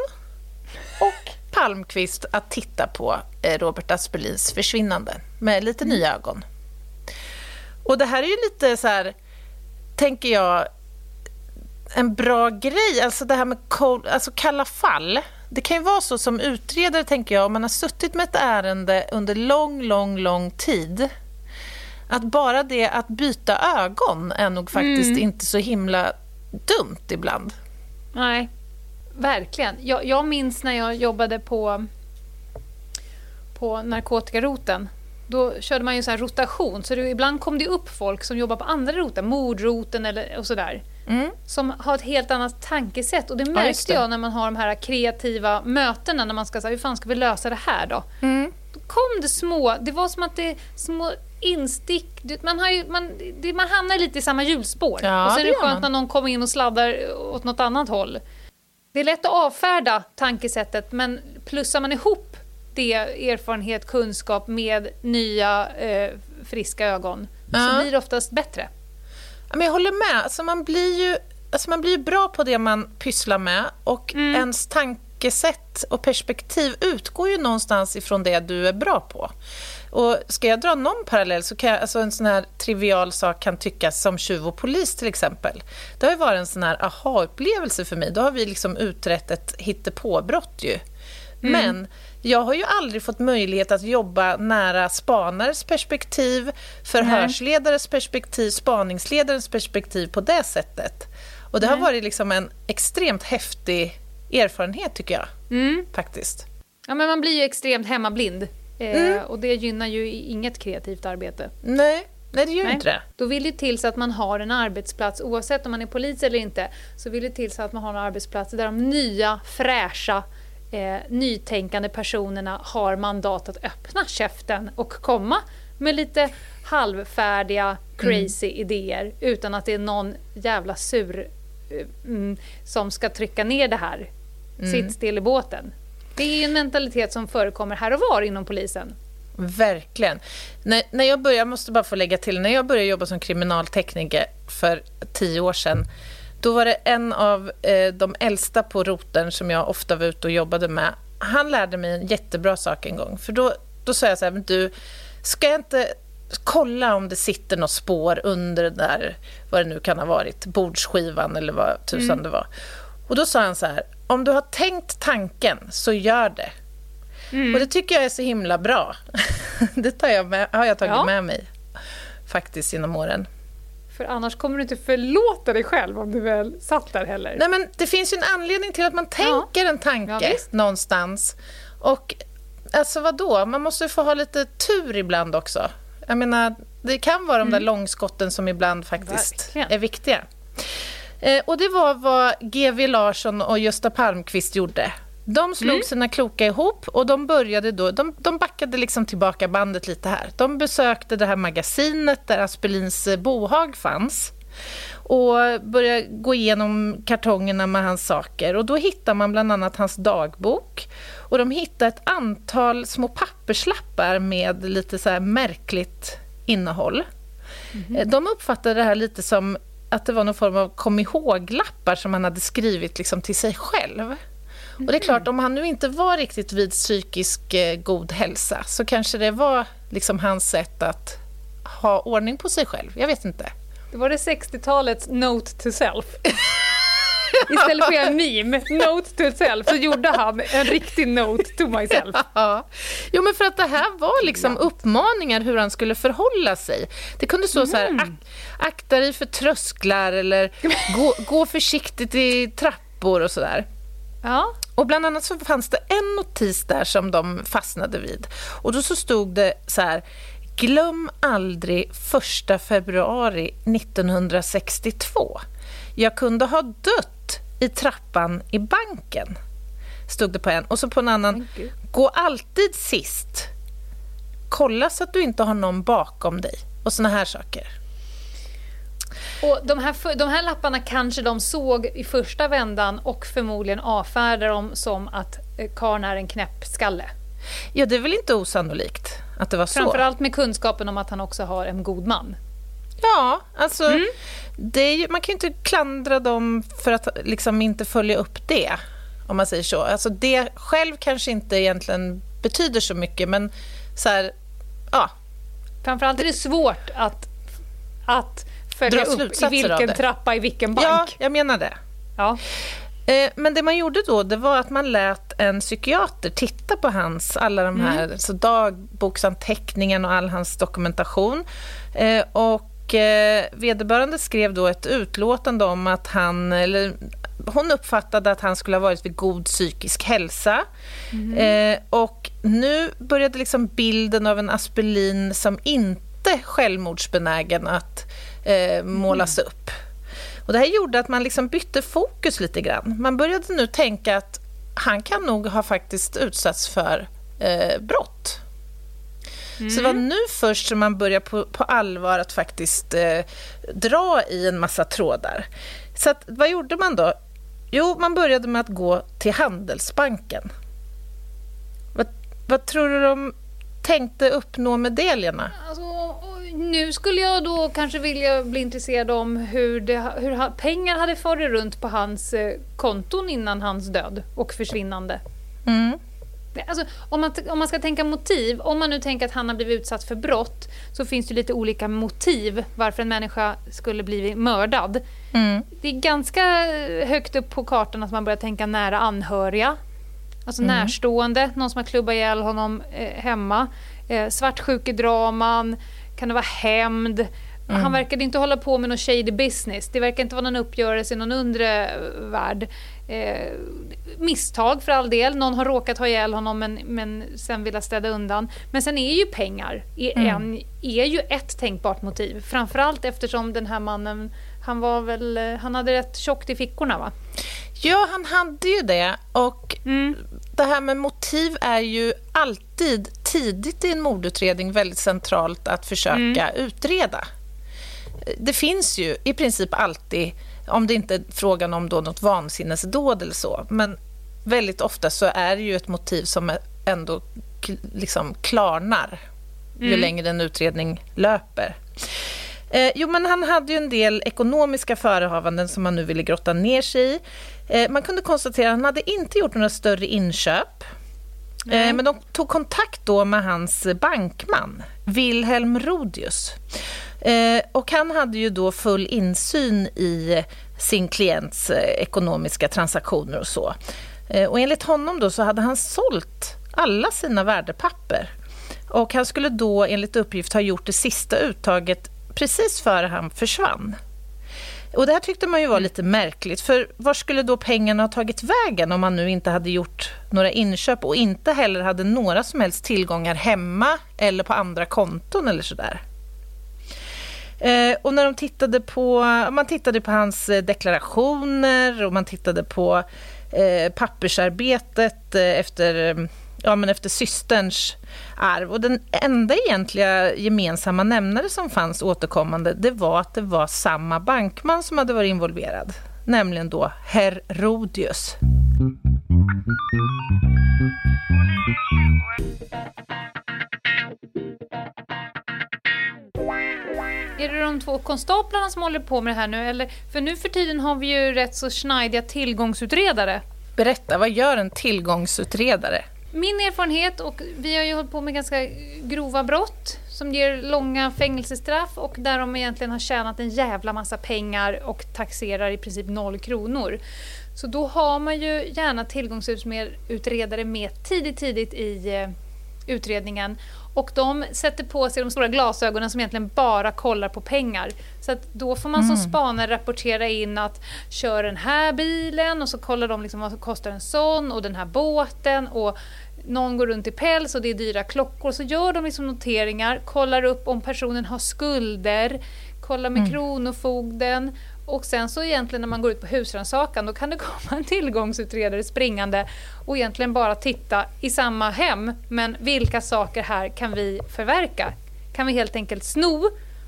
och Palmqvist att titta på eh, Robert Aspelins försvinnande med lite mm. nya ögon. Och det här är ju lite så här, tänker jag, en bra grej. Alltså det här med cold, alltså kalla fall. Det kan ju vara så som utredare, tänker jag, om man har suttit med ett ärende under lång, lång, lång tid. Att bara det att byta ögon är nog faktiskt mm. inte så himla dumt ibland. Nej, verkligen. Jag, jag minns när jag jobbade på, på narkotikaroten. Då körde man ju så här rotation. Så det, ibland kom det upp folk som jobbar på andra roten, mordroten eller, och sådär. mm. som har ett helt annat tankesätt. Och det märkte ja, det. jag när man har de här kreativa mötena, när man ska säga, hur fan ska vi lösa det här då? Mm. Då kom det små, det var som att det små instick, man, har ju, man, det, man hamnar lite i samma hjulspår. Ja, och så är det, det skönt när någon kommer in och sladdar åt något annat håll. Det är lätt att avfärda tankesättet, men plussar man ihop det, erfarenhet, kunskap med nya eh, friska ögon, ja. så blir det oftast bättre. Men jag håller med. Alltså man blir ju alltså man blir ju bra på det man pysslar med, och mm. ens tankesätt och perspektiv utgår ju någonstans ifrån det du är bra på. Och ska jag dra någon parallell så kan jag, alltså en sån här trivial sak kan tyckas som tjuv och polis till exempel. Det har ju varit en sån här aha-upplevelse för mig. Då har vi liksom utrett ett hittepåbrott ju. Mm. Men jag har ju aldrig fått möjlighet att jobba nära spanares perspektiv, förhörsledares perspektiv, spaningsledarens perspektiv på det sättet. Och det Nej. har varit liksom en extremt häftig erfarenhet tycker jag. Mm. Faktiskt. Ja, men man blir ju extremt hemmablind. Mm. Eh, och det gynnar ju inget kreativt arbete. Nej, nej det gör Nej. inte det. Då vill det till så att man har en arbetsplats, oavsett om man är polis eller inte, så vill det till så att man har en arbetsplats där de nya, fräscha, eh, nytänkande personerna har mandat att öppna käften och komma med lite halvfärdiga, crazy mm. idéer utan att det är någon jävla sur eh, mm, som ska trycka ner det här. Mm. Sitt still i båten. Det är ju en mentalitet som förekommer här och var inom polisen. Verkligen. När, när jag började, jag måste bara få lägga till, när jag började jobba som kriminaltekniker för tio år sedan, då var det en av eh, de äldsta på roten som jag ofta var ute och jobbade med. Han lärde mig en jättebra sak en gång. För då, då sa jag så här, men du, ska jag inte kolla om det sitter något spår under det där, vad det nu kan ha varit, bordsskivan eller vad tusan mm. det var. Och då sa han så här, om du har tänkt tanken så gör det. Mm. Och det tycker jag är så himla bra. Det tar jag med, har jag tagit ja. med mig faktiskt genom åren. För annars kommer du inte förlåta dig själv om du väl satt där heller. Nej, men det finns ju en anledning till att man tänker ja. en tanke ja, någonstans. Och alltså vadå? Man måste ju få ha lite tur ibland också. Jag menar, det kan vara de där mm. långskotten som ibland faktiskt Verkligen. är viktiga. Eh, och det var vad G W Larsson och Gösta Palmqvist gjorde. De slog mm. sina kloka ihop och de började då, de, de backade liksom tillbaka bandet lite här. De besökte det här magasinet där Aspelins bohag fanns och började gå igenom kartongerna med hans saker. Och då hittar man bland annat hans dagbok, och de hittade ett antal små papperslappar med lite så här märkligt innehåll. Mm. De uppfattade det här lite som att det var någon form av kom ihåg-lappar som han hade skrivit liksom till sig själv. Mm. Och det är klart, om han nu inte var riktigt vid psykisk eh, god hälsa, så kanske det var liksom hans sätt att ha ordning på sig själv. Jag vet inte. Det var det sextiotalets note to self. Istället för en meme, note to self, så gjorde han en riktig note to myself. Ja. Jo, men för att det här var liksom uppmaningar hur han skulle förhålla sig. Det kunde stå mm. så här, ak- akta dig för trösklar eller gå, gå försiktigt i trappor och sådär. Ja. Och bland annat så fanns det en notis där som de fastnade vid. Och då så stod det så här: glöm aldrig första februari nittonhundrasextiotvå. Jag kunde ha dött i trappan i banken. Stod det på en. Och så på en annan. Gå alltid sist. Kolla så att du inte har någon bakom dig. Och såna här saker. Och de här, de här lapparna kanske de såg i första vändan och förmodligen avfärdar dem som att karln är en knäppskalle. Ja, det är väl inte osannolikt att det var så. Framförallt med kunskapen om att han också har en god man. Ja, alltså mm. det är ju, man kan ju inte klandra dem för att liksom inte följa upp det, om man säger så. Alltså det själv kanske inte egentligen betyder så mycket, men så här, ja. Framförallt är det svårt att, att följa upp i vilken trappa i vilken bank. Ja, jag menar det. Ja. Men det man gjorde då, det var att man lät en psykiater titta på hans, alla de här mm. så dagboksanteckningen och all hans dokumentation. Och vederbörande skrev då ett utlåtande om att han, eller hon uppfattade att han skulle ha varit vid god psykisk hälsa. Mm. Och nu började liksom bilden av en Aspelin som inte självmordsbenägen att målas mm. upp. Och det här gjorde att man liksom bytte fokus lite grann. Man började nu tänka att han kan nog ha faktiskt utsatts för eh, brott. Mm. Så det var nu först som man började på, på allvar att faktiskt eh, dra i en massa trådar. Så att, vad gjorde man då? Jo, man började med att gå till Handelsbanken. Vad, vad tror du de tänkte uppnå med det, Lena? Alltså, nu skulle jag då kanske vilja bli intresserad om hur, det, hur pengar hade farit runt på hans konton innan hans död och försvinnande. Mm. Alltså, om, man, om man ska tänka motiv, om man nu tänker att han har blivit utsatt för brott, så finns det lite olika motiv varför en människa skulle bli mördad. Mm. Det är ganska högt upp på kartan att man börjar tänka nära anhöriga. Alltså mm. närstående, någon som har klubbat ihjäl honom eh, hemma. Eh, svartsjukedraman, kan det vara hämnd. Mm. Han verkade inte hålla på med någon shady business. Det verkar inte vara någon uppgörelse i någon undre värld. Eh, misstag för all del. Någon har råkat ha ihjäl honom men, men sen vill städa undan. Men sen är ju pengar är, mm. en, är ju ett tänkbart motiv. Framförallt eftersom den här mannen, han var väl, han hade rätt tjockt i fickorna, va? Ja, han hade ju det. Och mm. det här med motiv är ju alltid tidigt i en mordutredning väldigt centralt att försöka mm. utreda. Det finns ju i princip alltid, om det inte är frågan om då något vansinnesdåd eller så, men väldigt ofta så är det ju ett motiv som ändå liksom klarnar ju mm. längre en utredning löper. Eh, jo, men han hade ju en del ekonomiska förehavanden som man nu ville grotta ner sig i. Eh, man kunde konstatera att han hade inte gjort några större inköp. Mm. Eh, men de tog kontakt då med hans bankman, Wilhelm Rodius. Eh, och han hade ju då full insyn i sin klients eh, ekonomiska transaktioner och så. Eh, och enligt honom då så hade han sålt alla sina värdepapper. Och han skulle då enligt uppgift ha gjort det sista uttaget precis före han försvann. Och det här tyckte man ju var lite märkligt, för var skulle då pengarna ha tagit vägen om man nu inte hade gjort några inköp och inte heller hade några som helst tillgångar hemma eller på andra konton eller sådär. Eh, och när de tittade på, man tittade på hans deklarationer och man tittade på eh, pappersarbetet eh, efter, ja, men efter systerns arv. Och den enda egentliga gemensamma nämnare som fanns återkommande, det var att det var samma bankman som hade varit involverad. Nämligen då herr Rodius. Är det de två konstaplarna som håller på med det här nu? Eller, för nu för tiden har vi ju rätt så snajdiga tillgångsutredare. Berätta, vad gör en tillgångsutredare? Min erfarenhet, och vi har ju hållit på med ganska grova brott som ger långa fängelsestraff och där de egentligen har tjänat en jävla massa pengar och taxerar i princip noll kronor. Så då har man ju gärna tillgångsutredare med tidigt tidigt i eh, utredningen. Och de sätter på sig de stora glasögonen som egentligen bara kollar på pengar. Så att då får man som mm. spanare rapportera in att kör den här bilen och så kollar de liksom vad kostar en sån och den här båten och någon går runt i päls och det är dyra klockor. Så gör de liksom noteringar, kollar upp om personen har skulder, kollar med mm. kronofogden. Och sen så egentligen när man går ut på husrannsakan då kan det komma en tillgångsutredare springande och egentligen bara titta i samma hem. Men vilka saker här kan vi förverka? Kan vi helt enkelt sno,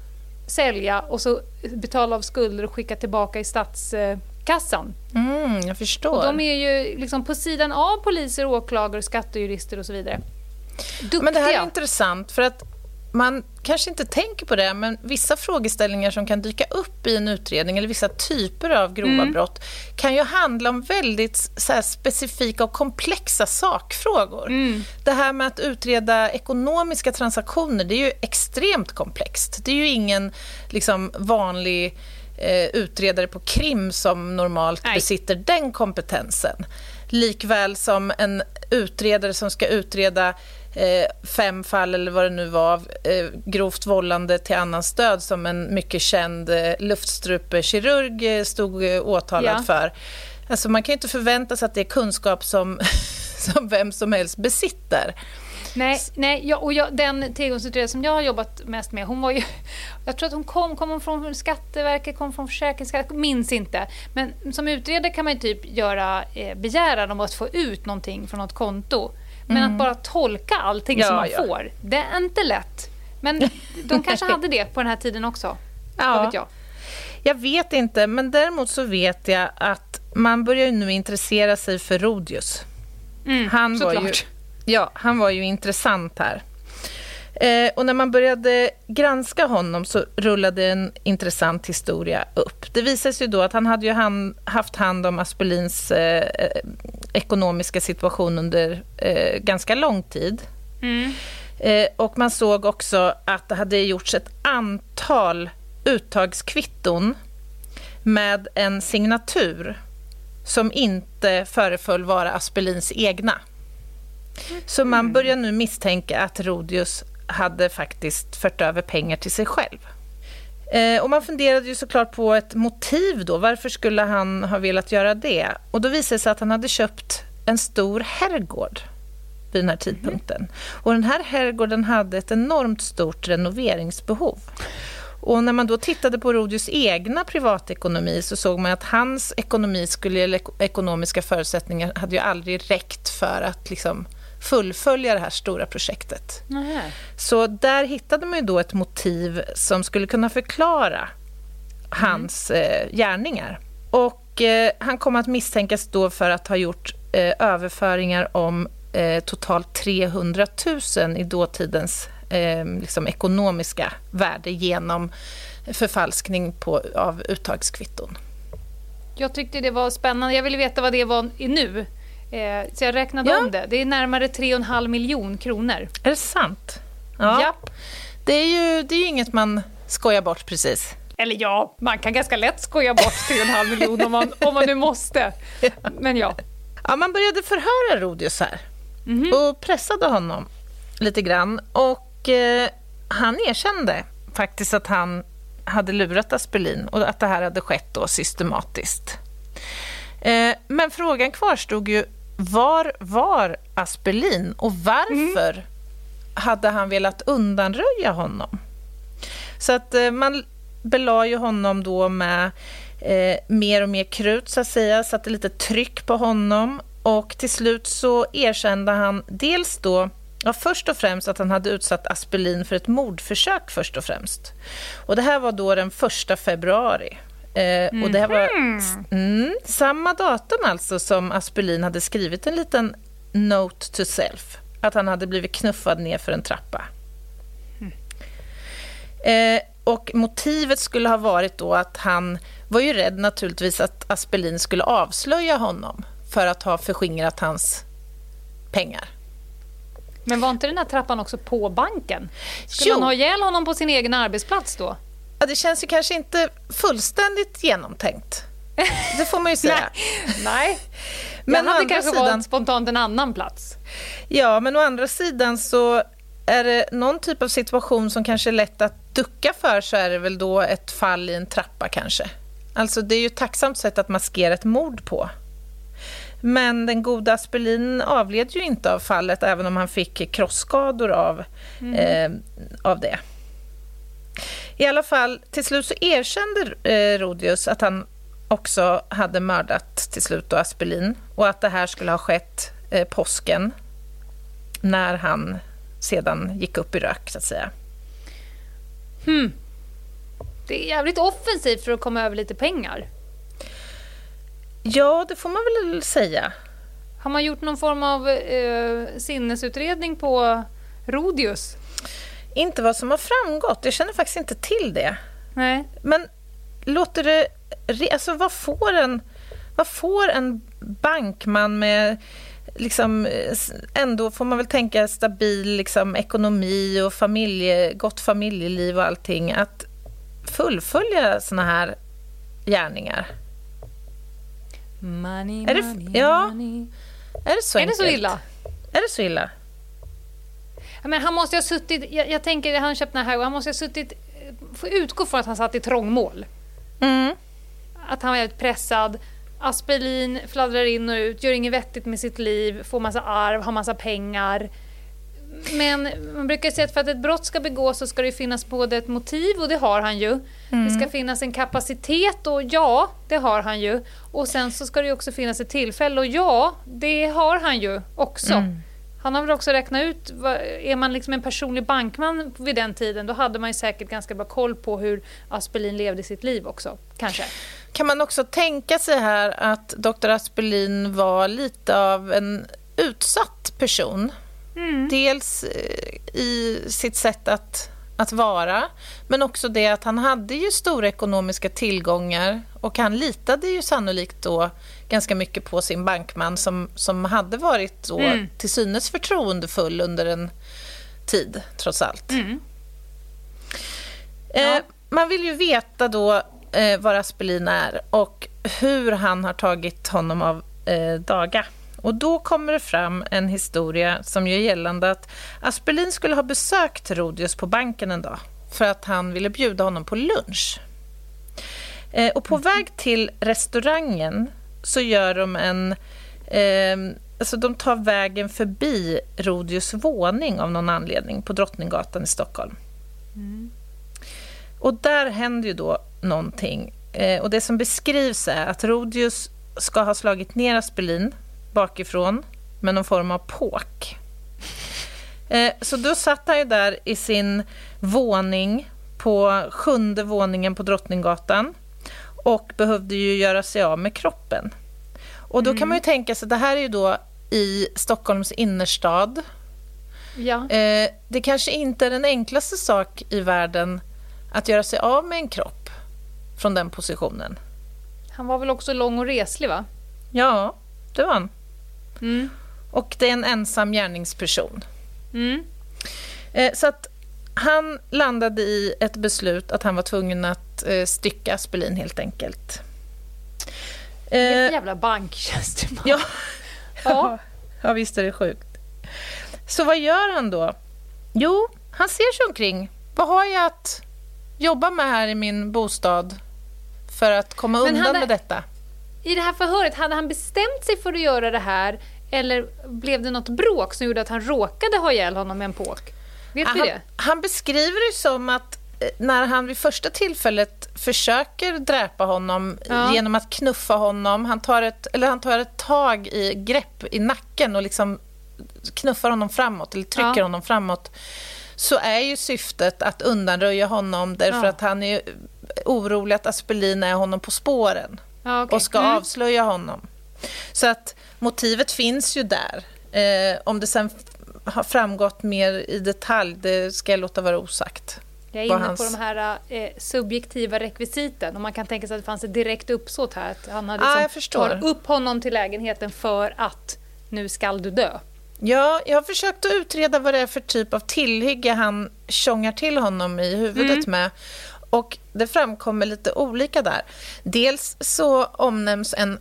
sälja och så betala av skulder och skicka tillbaka i statskassan? Mm, jag förstår. Och de är ju liksom på sidan av poliser, åklagare, skattejurister och så vidare. Duktiga. Men det här är intressant för att man kanske inte tänker på det, men vissa frågeställningar som kan dyka upp i en utredning eller vissa typer av grova mm. brott kan ju handla om väldigt så här, specifika och komplexa sakfrågor. Mm. Det här med att utreda ekonomiska transaktioner, det är ju extremt komplext. Det är ju ingen liksom, vanlig eh, utredare på krim som normalt Nej. besitter den kompetensen. Likväl som en utredare som ska utreda Eh, fem fall eller vad det nu var av eh, grovt vållande till annans död som en mycket känd eh, luftstrupekirurg eh, stod eh, åtalad ja. för. Alltså man kan ju inte förvänta sig att det är kunskap som, som vem som helst besitter. Nej, nej jag, och jag, den tillgångsutredare som jag har jobbat mest med, hon var ju, jag tror att hon kom, kom hon från Skatteverket, kom från Försäkringskassan, minns inte. Men som utredare kan man ju typ göra eh, begäran om att få ut någonting från något konto. Men mm. att bara tolka allting ja, som man ja. får, det är inte lätt. Men de kanske hade det på den här tiden också. Ja. Vad vet jag? Jag vet inte, men däremot så vet jag att man börjar ju nu intressera sig för Rodius. Mm, han var ju, ja, han var ju intressant här. Eh, och när man började granska honom så rullade en intressant historia upp. Det visade sig då att han hade ju hand, haft hand om Aspelins eh, ekonomiska situation under eh, ganska lång tid. Mm. Eh, och man såg också att det hade gjorts ett antal uttagskvitton med en signatur som inte föreföll vara Aspelins egna. Så man börjar nu misstänka att Rodius hade faktiskt fört över pengar till sig själv. Eh, och man funderade ju såklart på ett motiv då. Varför skulle han ha velat göra det? Och då visade det sig att han hade köpt en stor herrgård vid den här tidpunkten. Mm. Och den här herrgården hade ett enormt stort renoveringsbehov. Och när man då tittade på Rodius egna privatekonomi så såg man att hans ekonomi skulle, eller ekonomiska förutsättningar hade ju aldrig räckt för att liksom fullfölja det här stora projektet. Mm. Så där hittade man ju då ett motiv som skulle kunna förklara hans mm. eh, gärningar. Och eh, han kom att misstänkas då för att ha gjort eh, överföringar om eh, totalt trehundratusen i dåtidens eh, liksom ekonomiska värde genom förfalskning på, av uttagskvitton. Jag tyckte det var spännande. Jag ville veta vad det var i nu. Eh, så jag räknade ja. om det. Det är närmare tre och en halv miljon kronor. Är det sant? Ja. ja. Det är ju det är ju inget man skojar bort precis. Eller ja, man kan ganska lätt skoja bort tre och en halv miljon om man, om man nu måste. Ja. Men ja. Ja, man började förhöra Rodius här. Mm-hmm. Och pressade honom lite grann. Och eh, han erkände faktiskt att han hade lurat Aspelin och att det här hade skett då systematiskt. Eh, men frågan kvarstod ju, var var Aspelin och varför mm. hade han velat undanröja honom? Så att eh, man belade ju honom då med eh, mer och mer krut så att säga, satte lite tryck på honom och till slut så erkände han dels då, ja, först och främst att han hade utsatt Aspelin för ett mordförsök först och främst. Och det här var då den första februari. Eh, och det här var mm, samma datum alltså som Aspelin hade skrivit en liten note to self. Att han hade blivit knuffad ner för en trappa. Mm. Eh, och motivet skulle ha varit då att han var ju rädd naturligtvis att Aspelin skulle avslöja honom för att ha förskingrat hans pengar. Men var inte den här trappan också på banken? Skulle jo. man ha ihjäl honom på sin egen arbetsplats då? Ja, det känns ju kanske inte fullständigt genomtänkt. Det får man ju säga. Nej. Nej. Men det hade kanske sidan, varit spontant en annan plats. Ja, men å andra sidan så är det någon typ av situation som kanske är lätt att ducka för, så är det väl då ett fall i en trappa kanske. Alltså det är ju ett tacksamt sätt att maskera ett mord på. Men den goda Aspelin avled ju inte av fallet även om han fick krossskador av, mm. eh, av det. I alla fall, till slut så erkände eh, Rodius att han också hade mördat till slut då Aspelin och att det här skulle ha skett eh, påsken när han sedan gick upp i rök så att säga. Hmm. Det är jävligt offensivt för att komma över lite pengar. Ja, det får man väl säga. Har man gjort någon form av eh, sinnesutredning på Rodius? Inte vad som har framgått. Jag känner faktiskt inte till det. Nej. Men låter det... Alltså vad får en, vad får en bankman med liksom ändå får man väl tänka stabil liksom, ekonomi och familje, gott familjeliv och allting att fullfölja såna här gärningar? Money, är det, money, ja, money. Är det så Är enkelt? det så illa? Är det så illa? Men han måste ha suttit, jag, jag tänker han köpt den här, han måste ha suttit, får utgå från att han satt i trångmål. Mm. Att han var väldigt pressad. Aspelin fladdrar in och ut, gör inget vettigt med sitt liv, får massa arv, har massa pengar. men man brukar säga att för att ett brott ska begås så ska det finnas både ett motiv, och det har han ju. Mm. Det ska finnas en kapacitet, och ja, det har han ju. Och sen så ska det också finnas ett tillfälle, och ja, det har han ju också. Mm. Han har väl också räknat ut, är man liksom en personlig bankman vid den tiden, då hade man ju säkert ganska bra koll på hur Aspelin levde sitt liv också, kanske. Kan man också tänka sig här att doktor Aspelin var lite av en utsatt person? Mm. Dels i sitt sätt att, att vara, men också det att han hade ju stora ekonomiska tillgångar, och han litade ju sannolikt då ganska mycket på sin bankman som, som hade varit då mm. till synes förtroendefull under en tid, trots allt. Mm. Ja. Eh, man vill ju veta då eh, vad Aspelin är och hur han har tagit honom av eh, daga. Och då kommer det fram en historia som gör gällande att Aspelin skulle ha besökt Rodius på banken en dag för att han ville bjuda honom på lunch. Eh, och på mm. väg till restaurangen så gör de en... Eh, alltså de tar vägen förbi Rodius våning av någon anledning på Drottninggatan i Stockholm. Mm. Och där händer ju då någonting. Eh, och det som beskrivs är att Rodius ska ha slagit ner Aspelin bakifrån med någon form av påk. Eh, så då satt han ju där i sin våning på sjunde våningen på Drottninggatan och behövde ju göra sig av med kroppen. Och då mm. kan man ju tänka sig, det här är ju då i Stockholms innerstad. Ja. Eh, det kanske inte är den enklaste sak i världen att göra sig av med en kropp från den positionen. Han var väl också lång och reslig, va? Ja, det var han. Mm. Och det är en ensam gärningsperson. Mm. Eh, så att han landade i ett beslut att han var tvungen att eh, stycka Aspelin helt enkelt. Eh, det är jävla banktjänsteman. Ja. ja. ja, visst är det sjukt. Så vad gör han då? Jo, han ser sig omkring. Vad har jag att jobba med här i min bostad för att komma Men undan hade, med detta? I det här förhöret, hade han bestämt sig för att göra det här, eller blev det något bråk som gjorde att han råkade ha ihjäl honom med en påk? Vet vi han, det? Han beskriver det som att när han vid första tillfället försöker dräpa honom ja. genom att knuffa honom, han tar ett, eller han tar ett tag i grepp i nacken och liksom knuffar honom framåt eller trycker ja. honom framåt, så är ju syftet att undanröja honom därför ja. att han är orolig att Aspelin är honom på spåren ja, okay. och ska mm. avslöja honom. Så att motivet finns ju där. Eh, om det sen har framgått mer i detalj, det ska jag låta vara osagt. Jag är inne hans... på de här eh, subjektiva rekvisiten, och man kan tänka sig att det fanns ett direkt uppsåt här, att han hade ah, liksom tagit upp honom till lägenheten för att nu skall du dö. Ja, jag har försökt att utreda vad det är för typ av tillhygge han tjongar till honom i huvudet mm. med. Och det framkommer lite olika där. Dels så omnämns en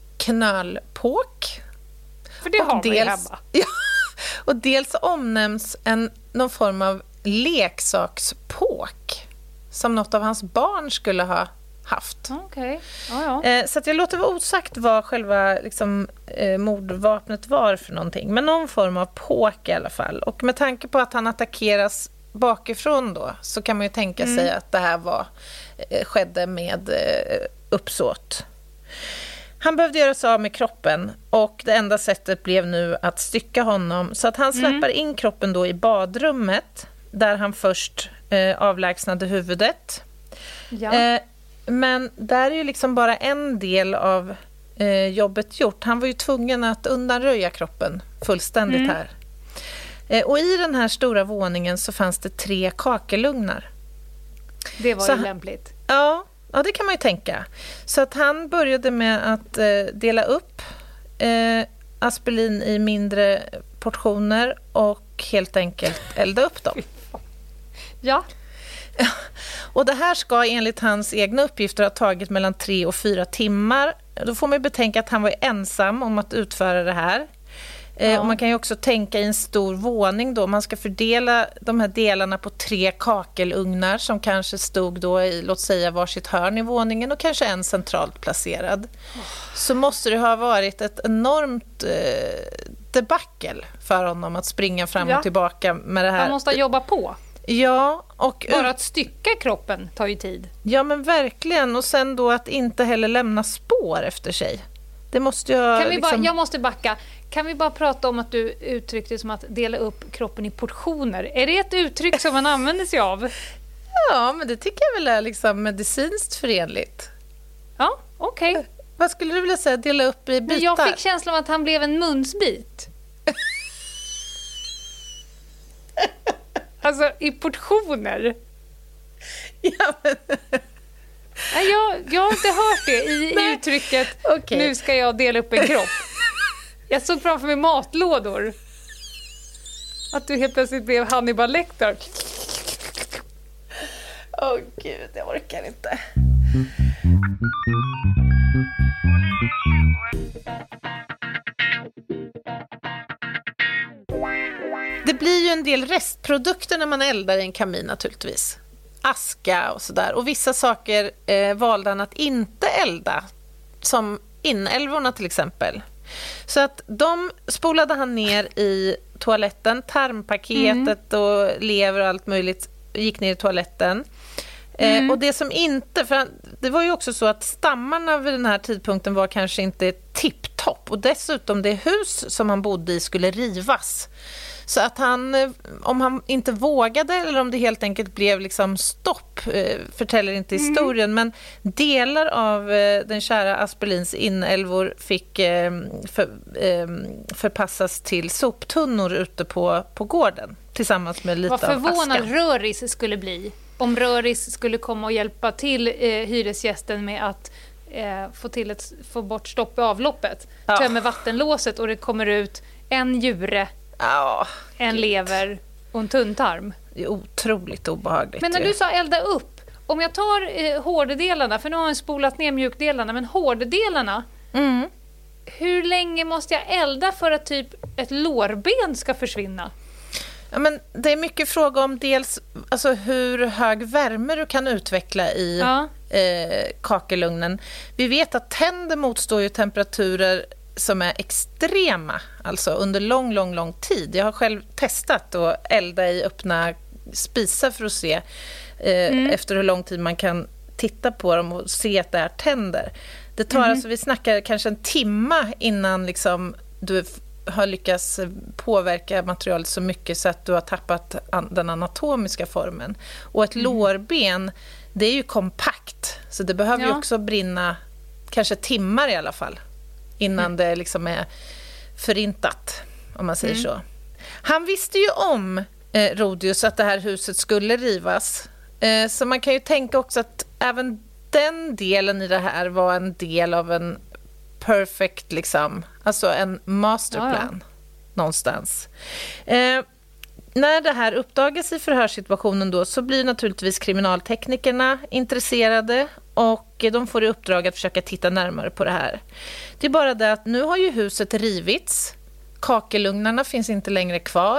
knölpåk. För det har dels, vi hemma. Ja, och dels omnämns en, någon form av leksakspåk som något av hans barn skulle ha haft. Okay. Ja, ja. Eh, så att jag låter vara osagt vad själva liksom, eh, mordvapnet var för någonting. Men någon form av påk i alla fall. Och med tanke på att han attackeras bakifrån då, så kan man ju tänka mm. sig att det här var, eh, skedde med eh, uppsåt. Han behövde göra sig av med kroppen, och det enda sättet blev nu att stycka honom. Så att han släpper mm. in kroppen då i badrummet, där han först eh, avlägsnade huvudet. Ja. Eh, men där är ju liksom bara en del av eh, jobbet gjort. Han var ju tvungen att undanröja kroppen fullständigt mm. här. Eh, och i den här stora våningen så fanns det tre kakelugnar. Det var så, ju lämpligt. Ja, ja, det kan man ju tänka. Så att han började med att eh, dela upp eh, Aspelin i mindre portioner och helt enkelt elda upp dem. Ja. Och det här ska enligt hans egna uppgifter ha tagit mellan tre och fyra timmar. Då får man ju betänka att han var ensam om att utföra det här. Ja. Eh, och man kan ju också tänka i en stor våning då. Man ska fördela de här delarna på tre kakelugnar som kanske stod då i, låt säga, varsitt hörn i våningen och kanske en centralt placerad. Oh. Så måste det ha varit ett enormt eh, jättebackel för honom att springa fram Ja. och tillbaka med det här. Man måste jobba på. Ja, och Bara att stycka kroppen tar ju tid. ja, men verkligen. Och sen då att inte heller lämna spår efter sig. Det måste jag Kan vi liksom... bara, jag måste backa. Kan vi bara prata om att du uttryckte det som att dela upp kroppen i portioner? Är det ett uttryck som man använder sig av? Ja, men det tycker jag väl är liksom medicinskt förenligt. Ja, okej. Okay. Vad skulle du vilja säga? Dela upp i bitar? Men jag fick känslan av att han blev en munsbit. Alltså i portioner. Ja, men... Nej, jag, jag har inte hört det i, i uttrycket Okay. Nu ska jag dela upp en kropp. Jag såg framför mig matlådor. Att du helt plötsligt blev Hannibal Lecter. Åh oh, gud, jag orkar inte. Det blir ju en del restprodukter när man eldar i en kamin naturligtvis. Aska och sådär. Och vissa saker eh, valde han att inte elda. Som inälvorna till exempel. Så att de spolade han ner i toaletten. Tarmpaketet mm. och lever och allt möjligt gick ner i toaletten. Mm. Eh, och det som inte, för det var ju också så att stammarna vid den här tidpunkten var kanske inte tipptopp. Och dessutom det hus som han bodde i skulle rivas. Så att han, om han inte vågade eller om det helt enkelt blev liksom stopp, förtäller inte historien, mm. men delar av den kära Aspelins inälvor fick för, förpassas till soptunnor ute på, på gården tillsammans med lite av aska. Vad förvånad Röris skulle bli om Röris skulle komma och hjälpa till eh, hyresgästen med att eh, få, till ett, få bort stopp i avloppet, ja. Tömmer vattenlåset och det kommer ut en djure, ja, en Gud. lever och en tunntarm. Det är otroligt obehagligt. Men när du sa elda upp, om jag tar eh, hårddelarna, för nu har jag spolat ner mjukdelarna, men hårddelarna, mm. hur länge måste jag elda för att typ ett lårben ska försvinna? Ja, men det är mycket fråga om dels alltså, hur hög värme du kan utveckla i ja. eh, kakelugnen. Vi vet att tänder motstår ju temperaturer som är extrema, alltså under lång, lång, lång tid. Jag har själv testat att elda i öppna spisar för att se eh, mm. efter hur lång tid man kan titta på dem och se att det är tänder. Det tar mm. alltså, vi snackar kanske en timma innan liksom du har lyckats påverka materialet så mycket så att du har tappat den anatomiska formen. Och ett mm. lårben, det är ju kompakt, så det behöver ja. ju också brinna kanske timmar i alla fall innan mm. det liksom är förintat, om man säger mm. så. Han visste ju om eh, Rodius att det här huset skulle rivas. Eh, så man kan ju tänka också att även den delen i det här var en del av en perfect, liksom, alltså en masterplan ja, ja. någonstans. Eh, när det här uppdagas i förhörssituationen då, så blir naturligtvis kriminalteknikerna intresserade och de får i uppdrag att försöka titta närmare på det här. Det är bara det att nu har ju huset rivits. Kakelugnarna finns inte längre kvar.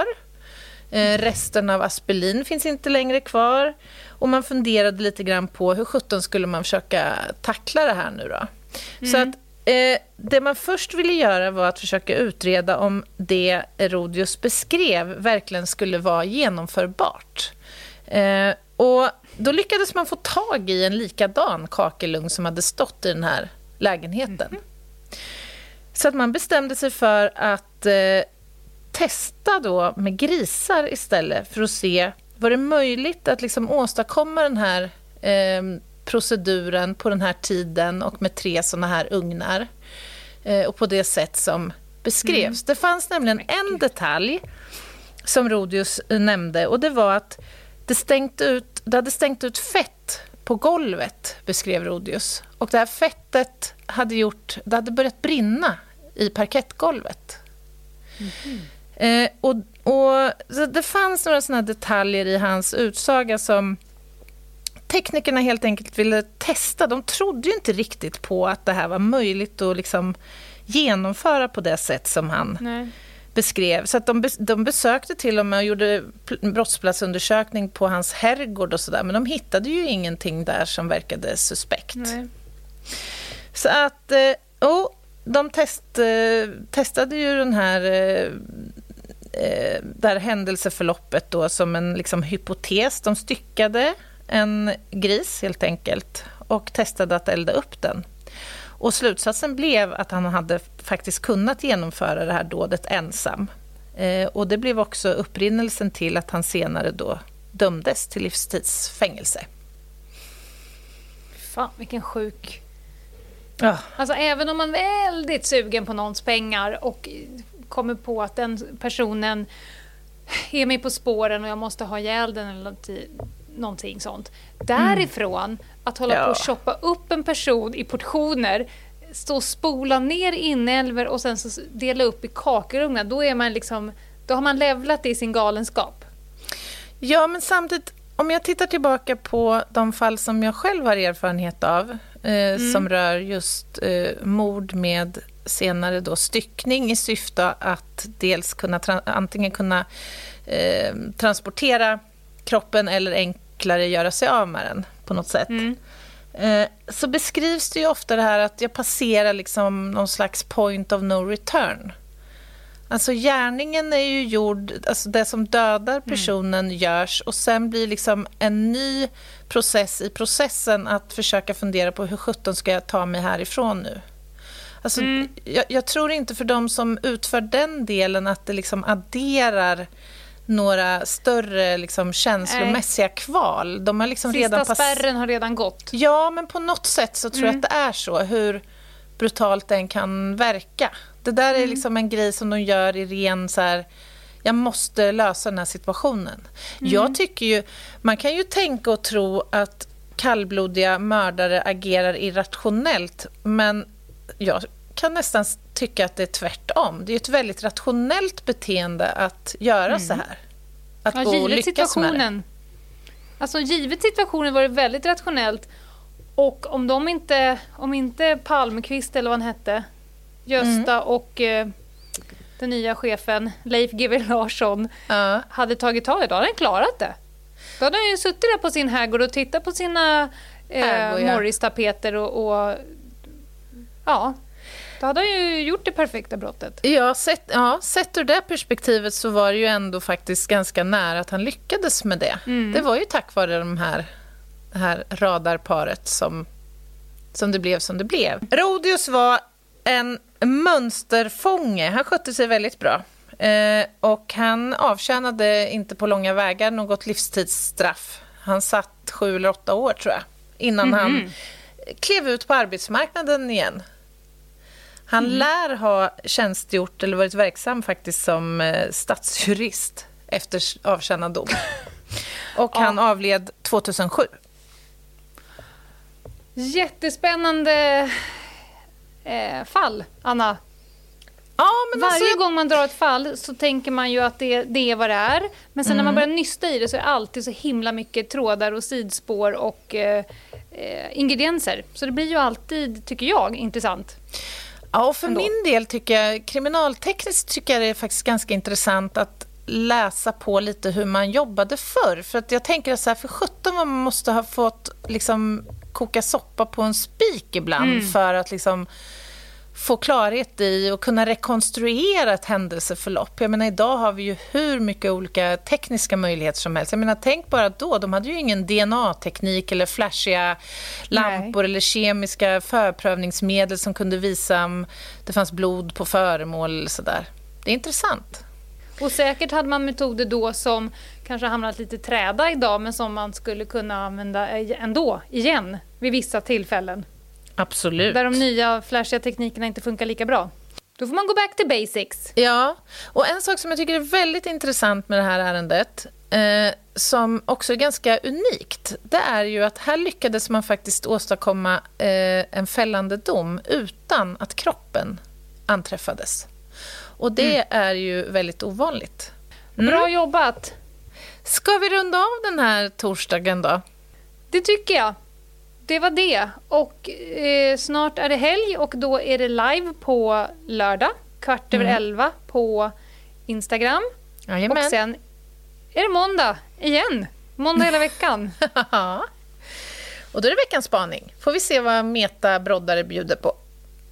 Eh, resten av Aspelin finns inte längre kvar. Och man funderade lite grann på hur sjutton skulle man försöka tackla det här nu då. Mm. Så att eh, det man först ville göra var att försöka utreda om det Rodius beskrev verkligen skulle vara genomförbart. Eh, och då lyckades man få tag i en likadan kakelugn som hade stått i den här lägenheten. Mm. Så att man bestämde sig för att eh, testa då med grisar istället för att se, var det möjligt att liksom åstadkomma den här eh, proceduren på den här tiden och med tre såna här ugnar eh, och på det sätt som beskrevs. Mm. Det fanns nämligen en detalj som Rodius nämnde, och det var att det, stängt ut, det hade stängt ut fett på golvet, beskrev Rodius. Och det här fettet hade gjort, det hade börjat brinna i parkettgolvet. Mm. Eh, och, och så det fanns några såna detaljer i hans utsaga som teknikerna helt enkelt ville testa. De trodde ju inte riktigt på att det här var möjligt att liksom genomföra på det sätt som han Nej. beskrev. Så att de, de besökte till och med och gjorde brottsplatsundersökning på hans herrgård och sådär. Men de hittade ju ingenting där som verkade suspekt. Nej. Så att, och de test, eh, testade ju den här, eh, det här händelseförloppet då som en liksom, hypotes. De styckade en gris helt enkelt och testade att elda upp den. Och slutsatsen blev att han hade faktiskt kunnat genomföra det här dådet ensam. Eh, och det blev också upprinnelsen till att han senare då dömdes till livstidsfängelse. Fan, vilken sjuk... Ja. Alltså även om man är väldigt sugen på någons pengar och kommer på att den personen är mig på spåren och jag måste ha ihjäl den eller någonting sånt. Därifrån mm. att hålla ja. på och shoppa upp en person i portioner, stå och spola ner inälvor och sen så dela upp i kakelugnar, då är man liksom, då har man levlat i sin galenskap. Ja, men samtidigt om jag tittar tillbaka på de fall som jag själv har erfarenhet av eh, mm. som rör just eh, mord med senare då styckning i syfte att dels kunna tra- antingen kunna eh, transportera kroppen eller enklare göra sig av med den på något sätt. Mm. Eh, så beskrivs det ju ofta det här att jag passerar liksom någon slags point of no return. Alltså gärningen är ju gjord, alltså det som dödar personen mm. görs och sen blir liksom en ny process i processen att försöka fundera på hur sjutton ska jag ta mig härifrån nu. Alltså mm. jag, jag tror inte för de som utför den delen att det liksom adderar några större liksom känslomässiga Nej. kval. De har liksom Sista redan pass- spärren har redan gått. Ja, men på något sätt så tror mm. jag att det är så, hur brutalt den kan verka. Det där är liksom en grej som de gör i ren så här, jag måste lösa den här situationen. Mm. Jag tycker ju, man kan ju tänka och tro att kallblodiga mördare agerar irrationellt, men jag kan nästan tycka att det är tvärtom. Det är ett väldigt rationellt beteende att göra mm. så här. Att ja, gå och givet lyckas situationen. med det. Alltså givet situationen var det väldigt rationellt. Och om de inte, om inte Palmqvist eller vad han hette, Gösta mm. och eh, den nya chefen Leif G W Larsson uh. hade tagit tag i det, då hade han klarat det. Då hade han ju suttit där på sin herrgård och tittat på sina eh, Morris-tapeter och, och ja, då hade han ju gjort det perfekta brottet. Ja, sett, ja, sett ur det perspektivet så var det ju ändå faktiskt ganska nära att han lyckades med det. Mm. Det var ju tack vare de här, det här radarparet som, som det blev som det blev. Rodius var en mönsterfånge. Han skötte sig väldigt bra. Eh, och han avtjänade inte på långa vägar något livstidsstraff. Han satt sju eller åtta år tror jag. Innan mm-hmm. han klev ut på arbetsmarknaden igen. Han mm. lär ha tjänstgjort eller varit verksam faktiskt som eh, statsjurist efter avtjänad dom. Och ja. han avled tjugohundrasju. Jättespännande eh, fall, Anna. Ja, men Varje alltså... gång man drar ett fall så tänker man ju att det, det är vad det är. Men sen mm. när man börjar nysta i det så är det alltid så himla mycket trådar och sidspår och eh, eh, ingredienser. Så det blir ju alltid, tycker jag, intressant. Ja, och för Ändå. min del tycker jag, kriminaltekniskt tycker jag det är faktiskt ganska intressant att läsa på lite hur man jobbade förr. För att jag tänker så här, för sjutton man måste ha fått liksom koka soppa på en spik ibland mm. för att liksom få klarhet i och kunna rekonstruera ett händelseförlopp. Jag menar, idag har vi ju hur mycket olika tekniska möjligheter som helst. Jag menar, tänk bara då, de hade ju ingen D N A-teknik eller flashiga lampor Nej. eller kemiska förprövningsmedel som kunde visa om det fanns blod på föremål eller sådär. Det är intressant. Och säkert hade man metoder då som kanske hamnat lite träda idag, men som man skulle kunna använda ändå igen vid vissa tillfällen. Absolut. Där de nya flashiga teknikerna inte funkar lika bra. Då får man gå back to basics. Ja, och en sak som jag tycker är väldigt intressant med det här ärendet, eh, som också är ganska unikt, det är ju att här lyckades man faktiskt åstadkomma eh, en fällande dom utan att kroppen anträffades. Och det mm. är ju väldigt ovanligt. Mm. Bra jobbat! Ska vi runda av den här torsdagen då? Det tycker jag. Det var det. Och eh, snart är det helg och då är det live på lördag. Kvart över mm. elva på Instagram. Jajamän. Och sen är det måndag igen. Måndag hela veckan. Och då är det veckans spaning. Får vi se vad Meta Broddare bjuder på.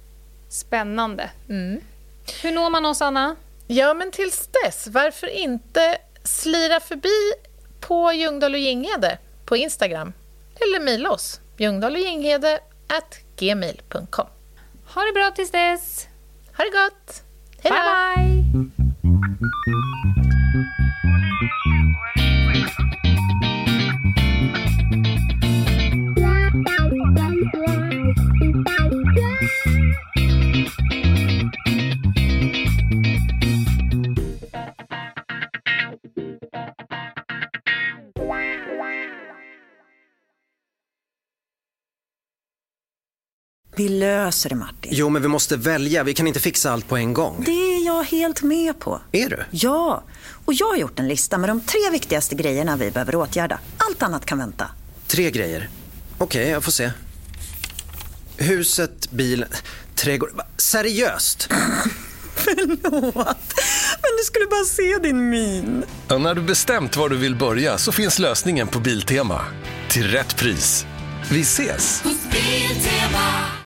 Spännande. Mm. Hur når man oss, Anna? Ja, men tills dess, varför inte slira förbi på Ljungdahl och Ginghede på Instagram eller mejla oss ljungdahl och ginghede at gmail punkt com. Ha det bra tills dess. Ha det gott. Hej då. Bye bye. Vi löser det, Martin. Jo, men vi måste välja. Vi kan inte fixa allt på en gång. Det är jag helt med på. Är du? Ja, och jag har gjort en lista med de tre viktigaste grejerna vi behöver åtgärda. Allt annat kan vänta. Tre grejer. Okej, okay, jag får se. Huset, bilen, trädgård. Seriöst? Förlåt, men du skulle bara se din min. Och när du bestämt var du vill börja så finns lösningen på Biltema. Till rätt pris. Vi ses! Biltema.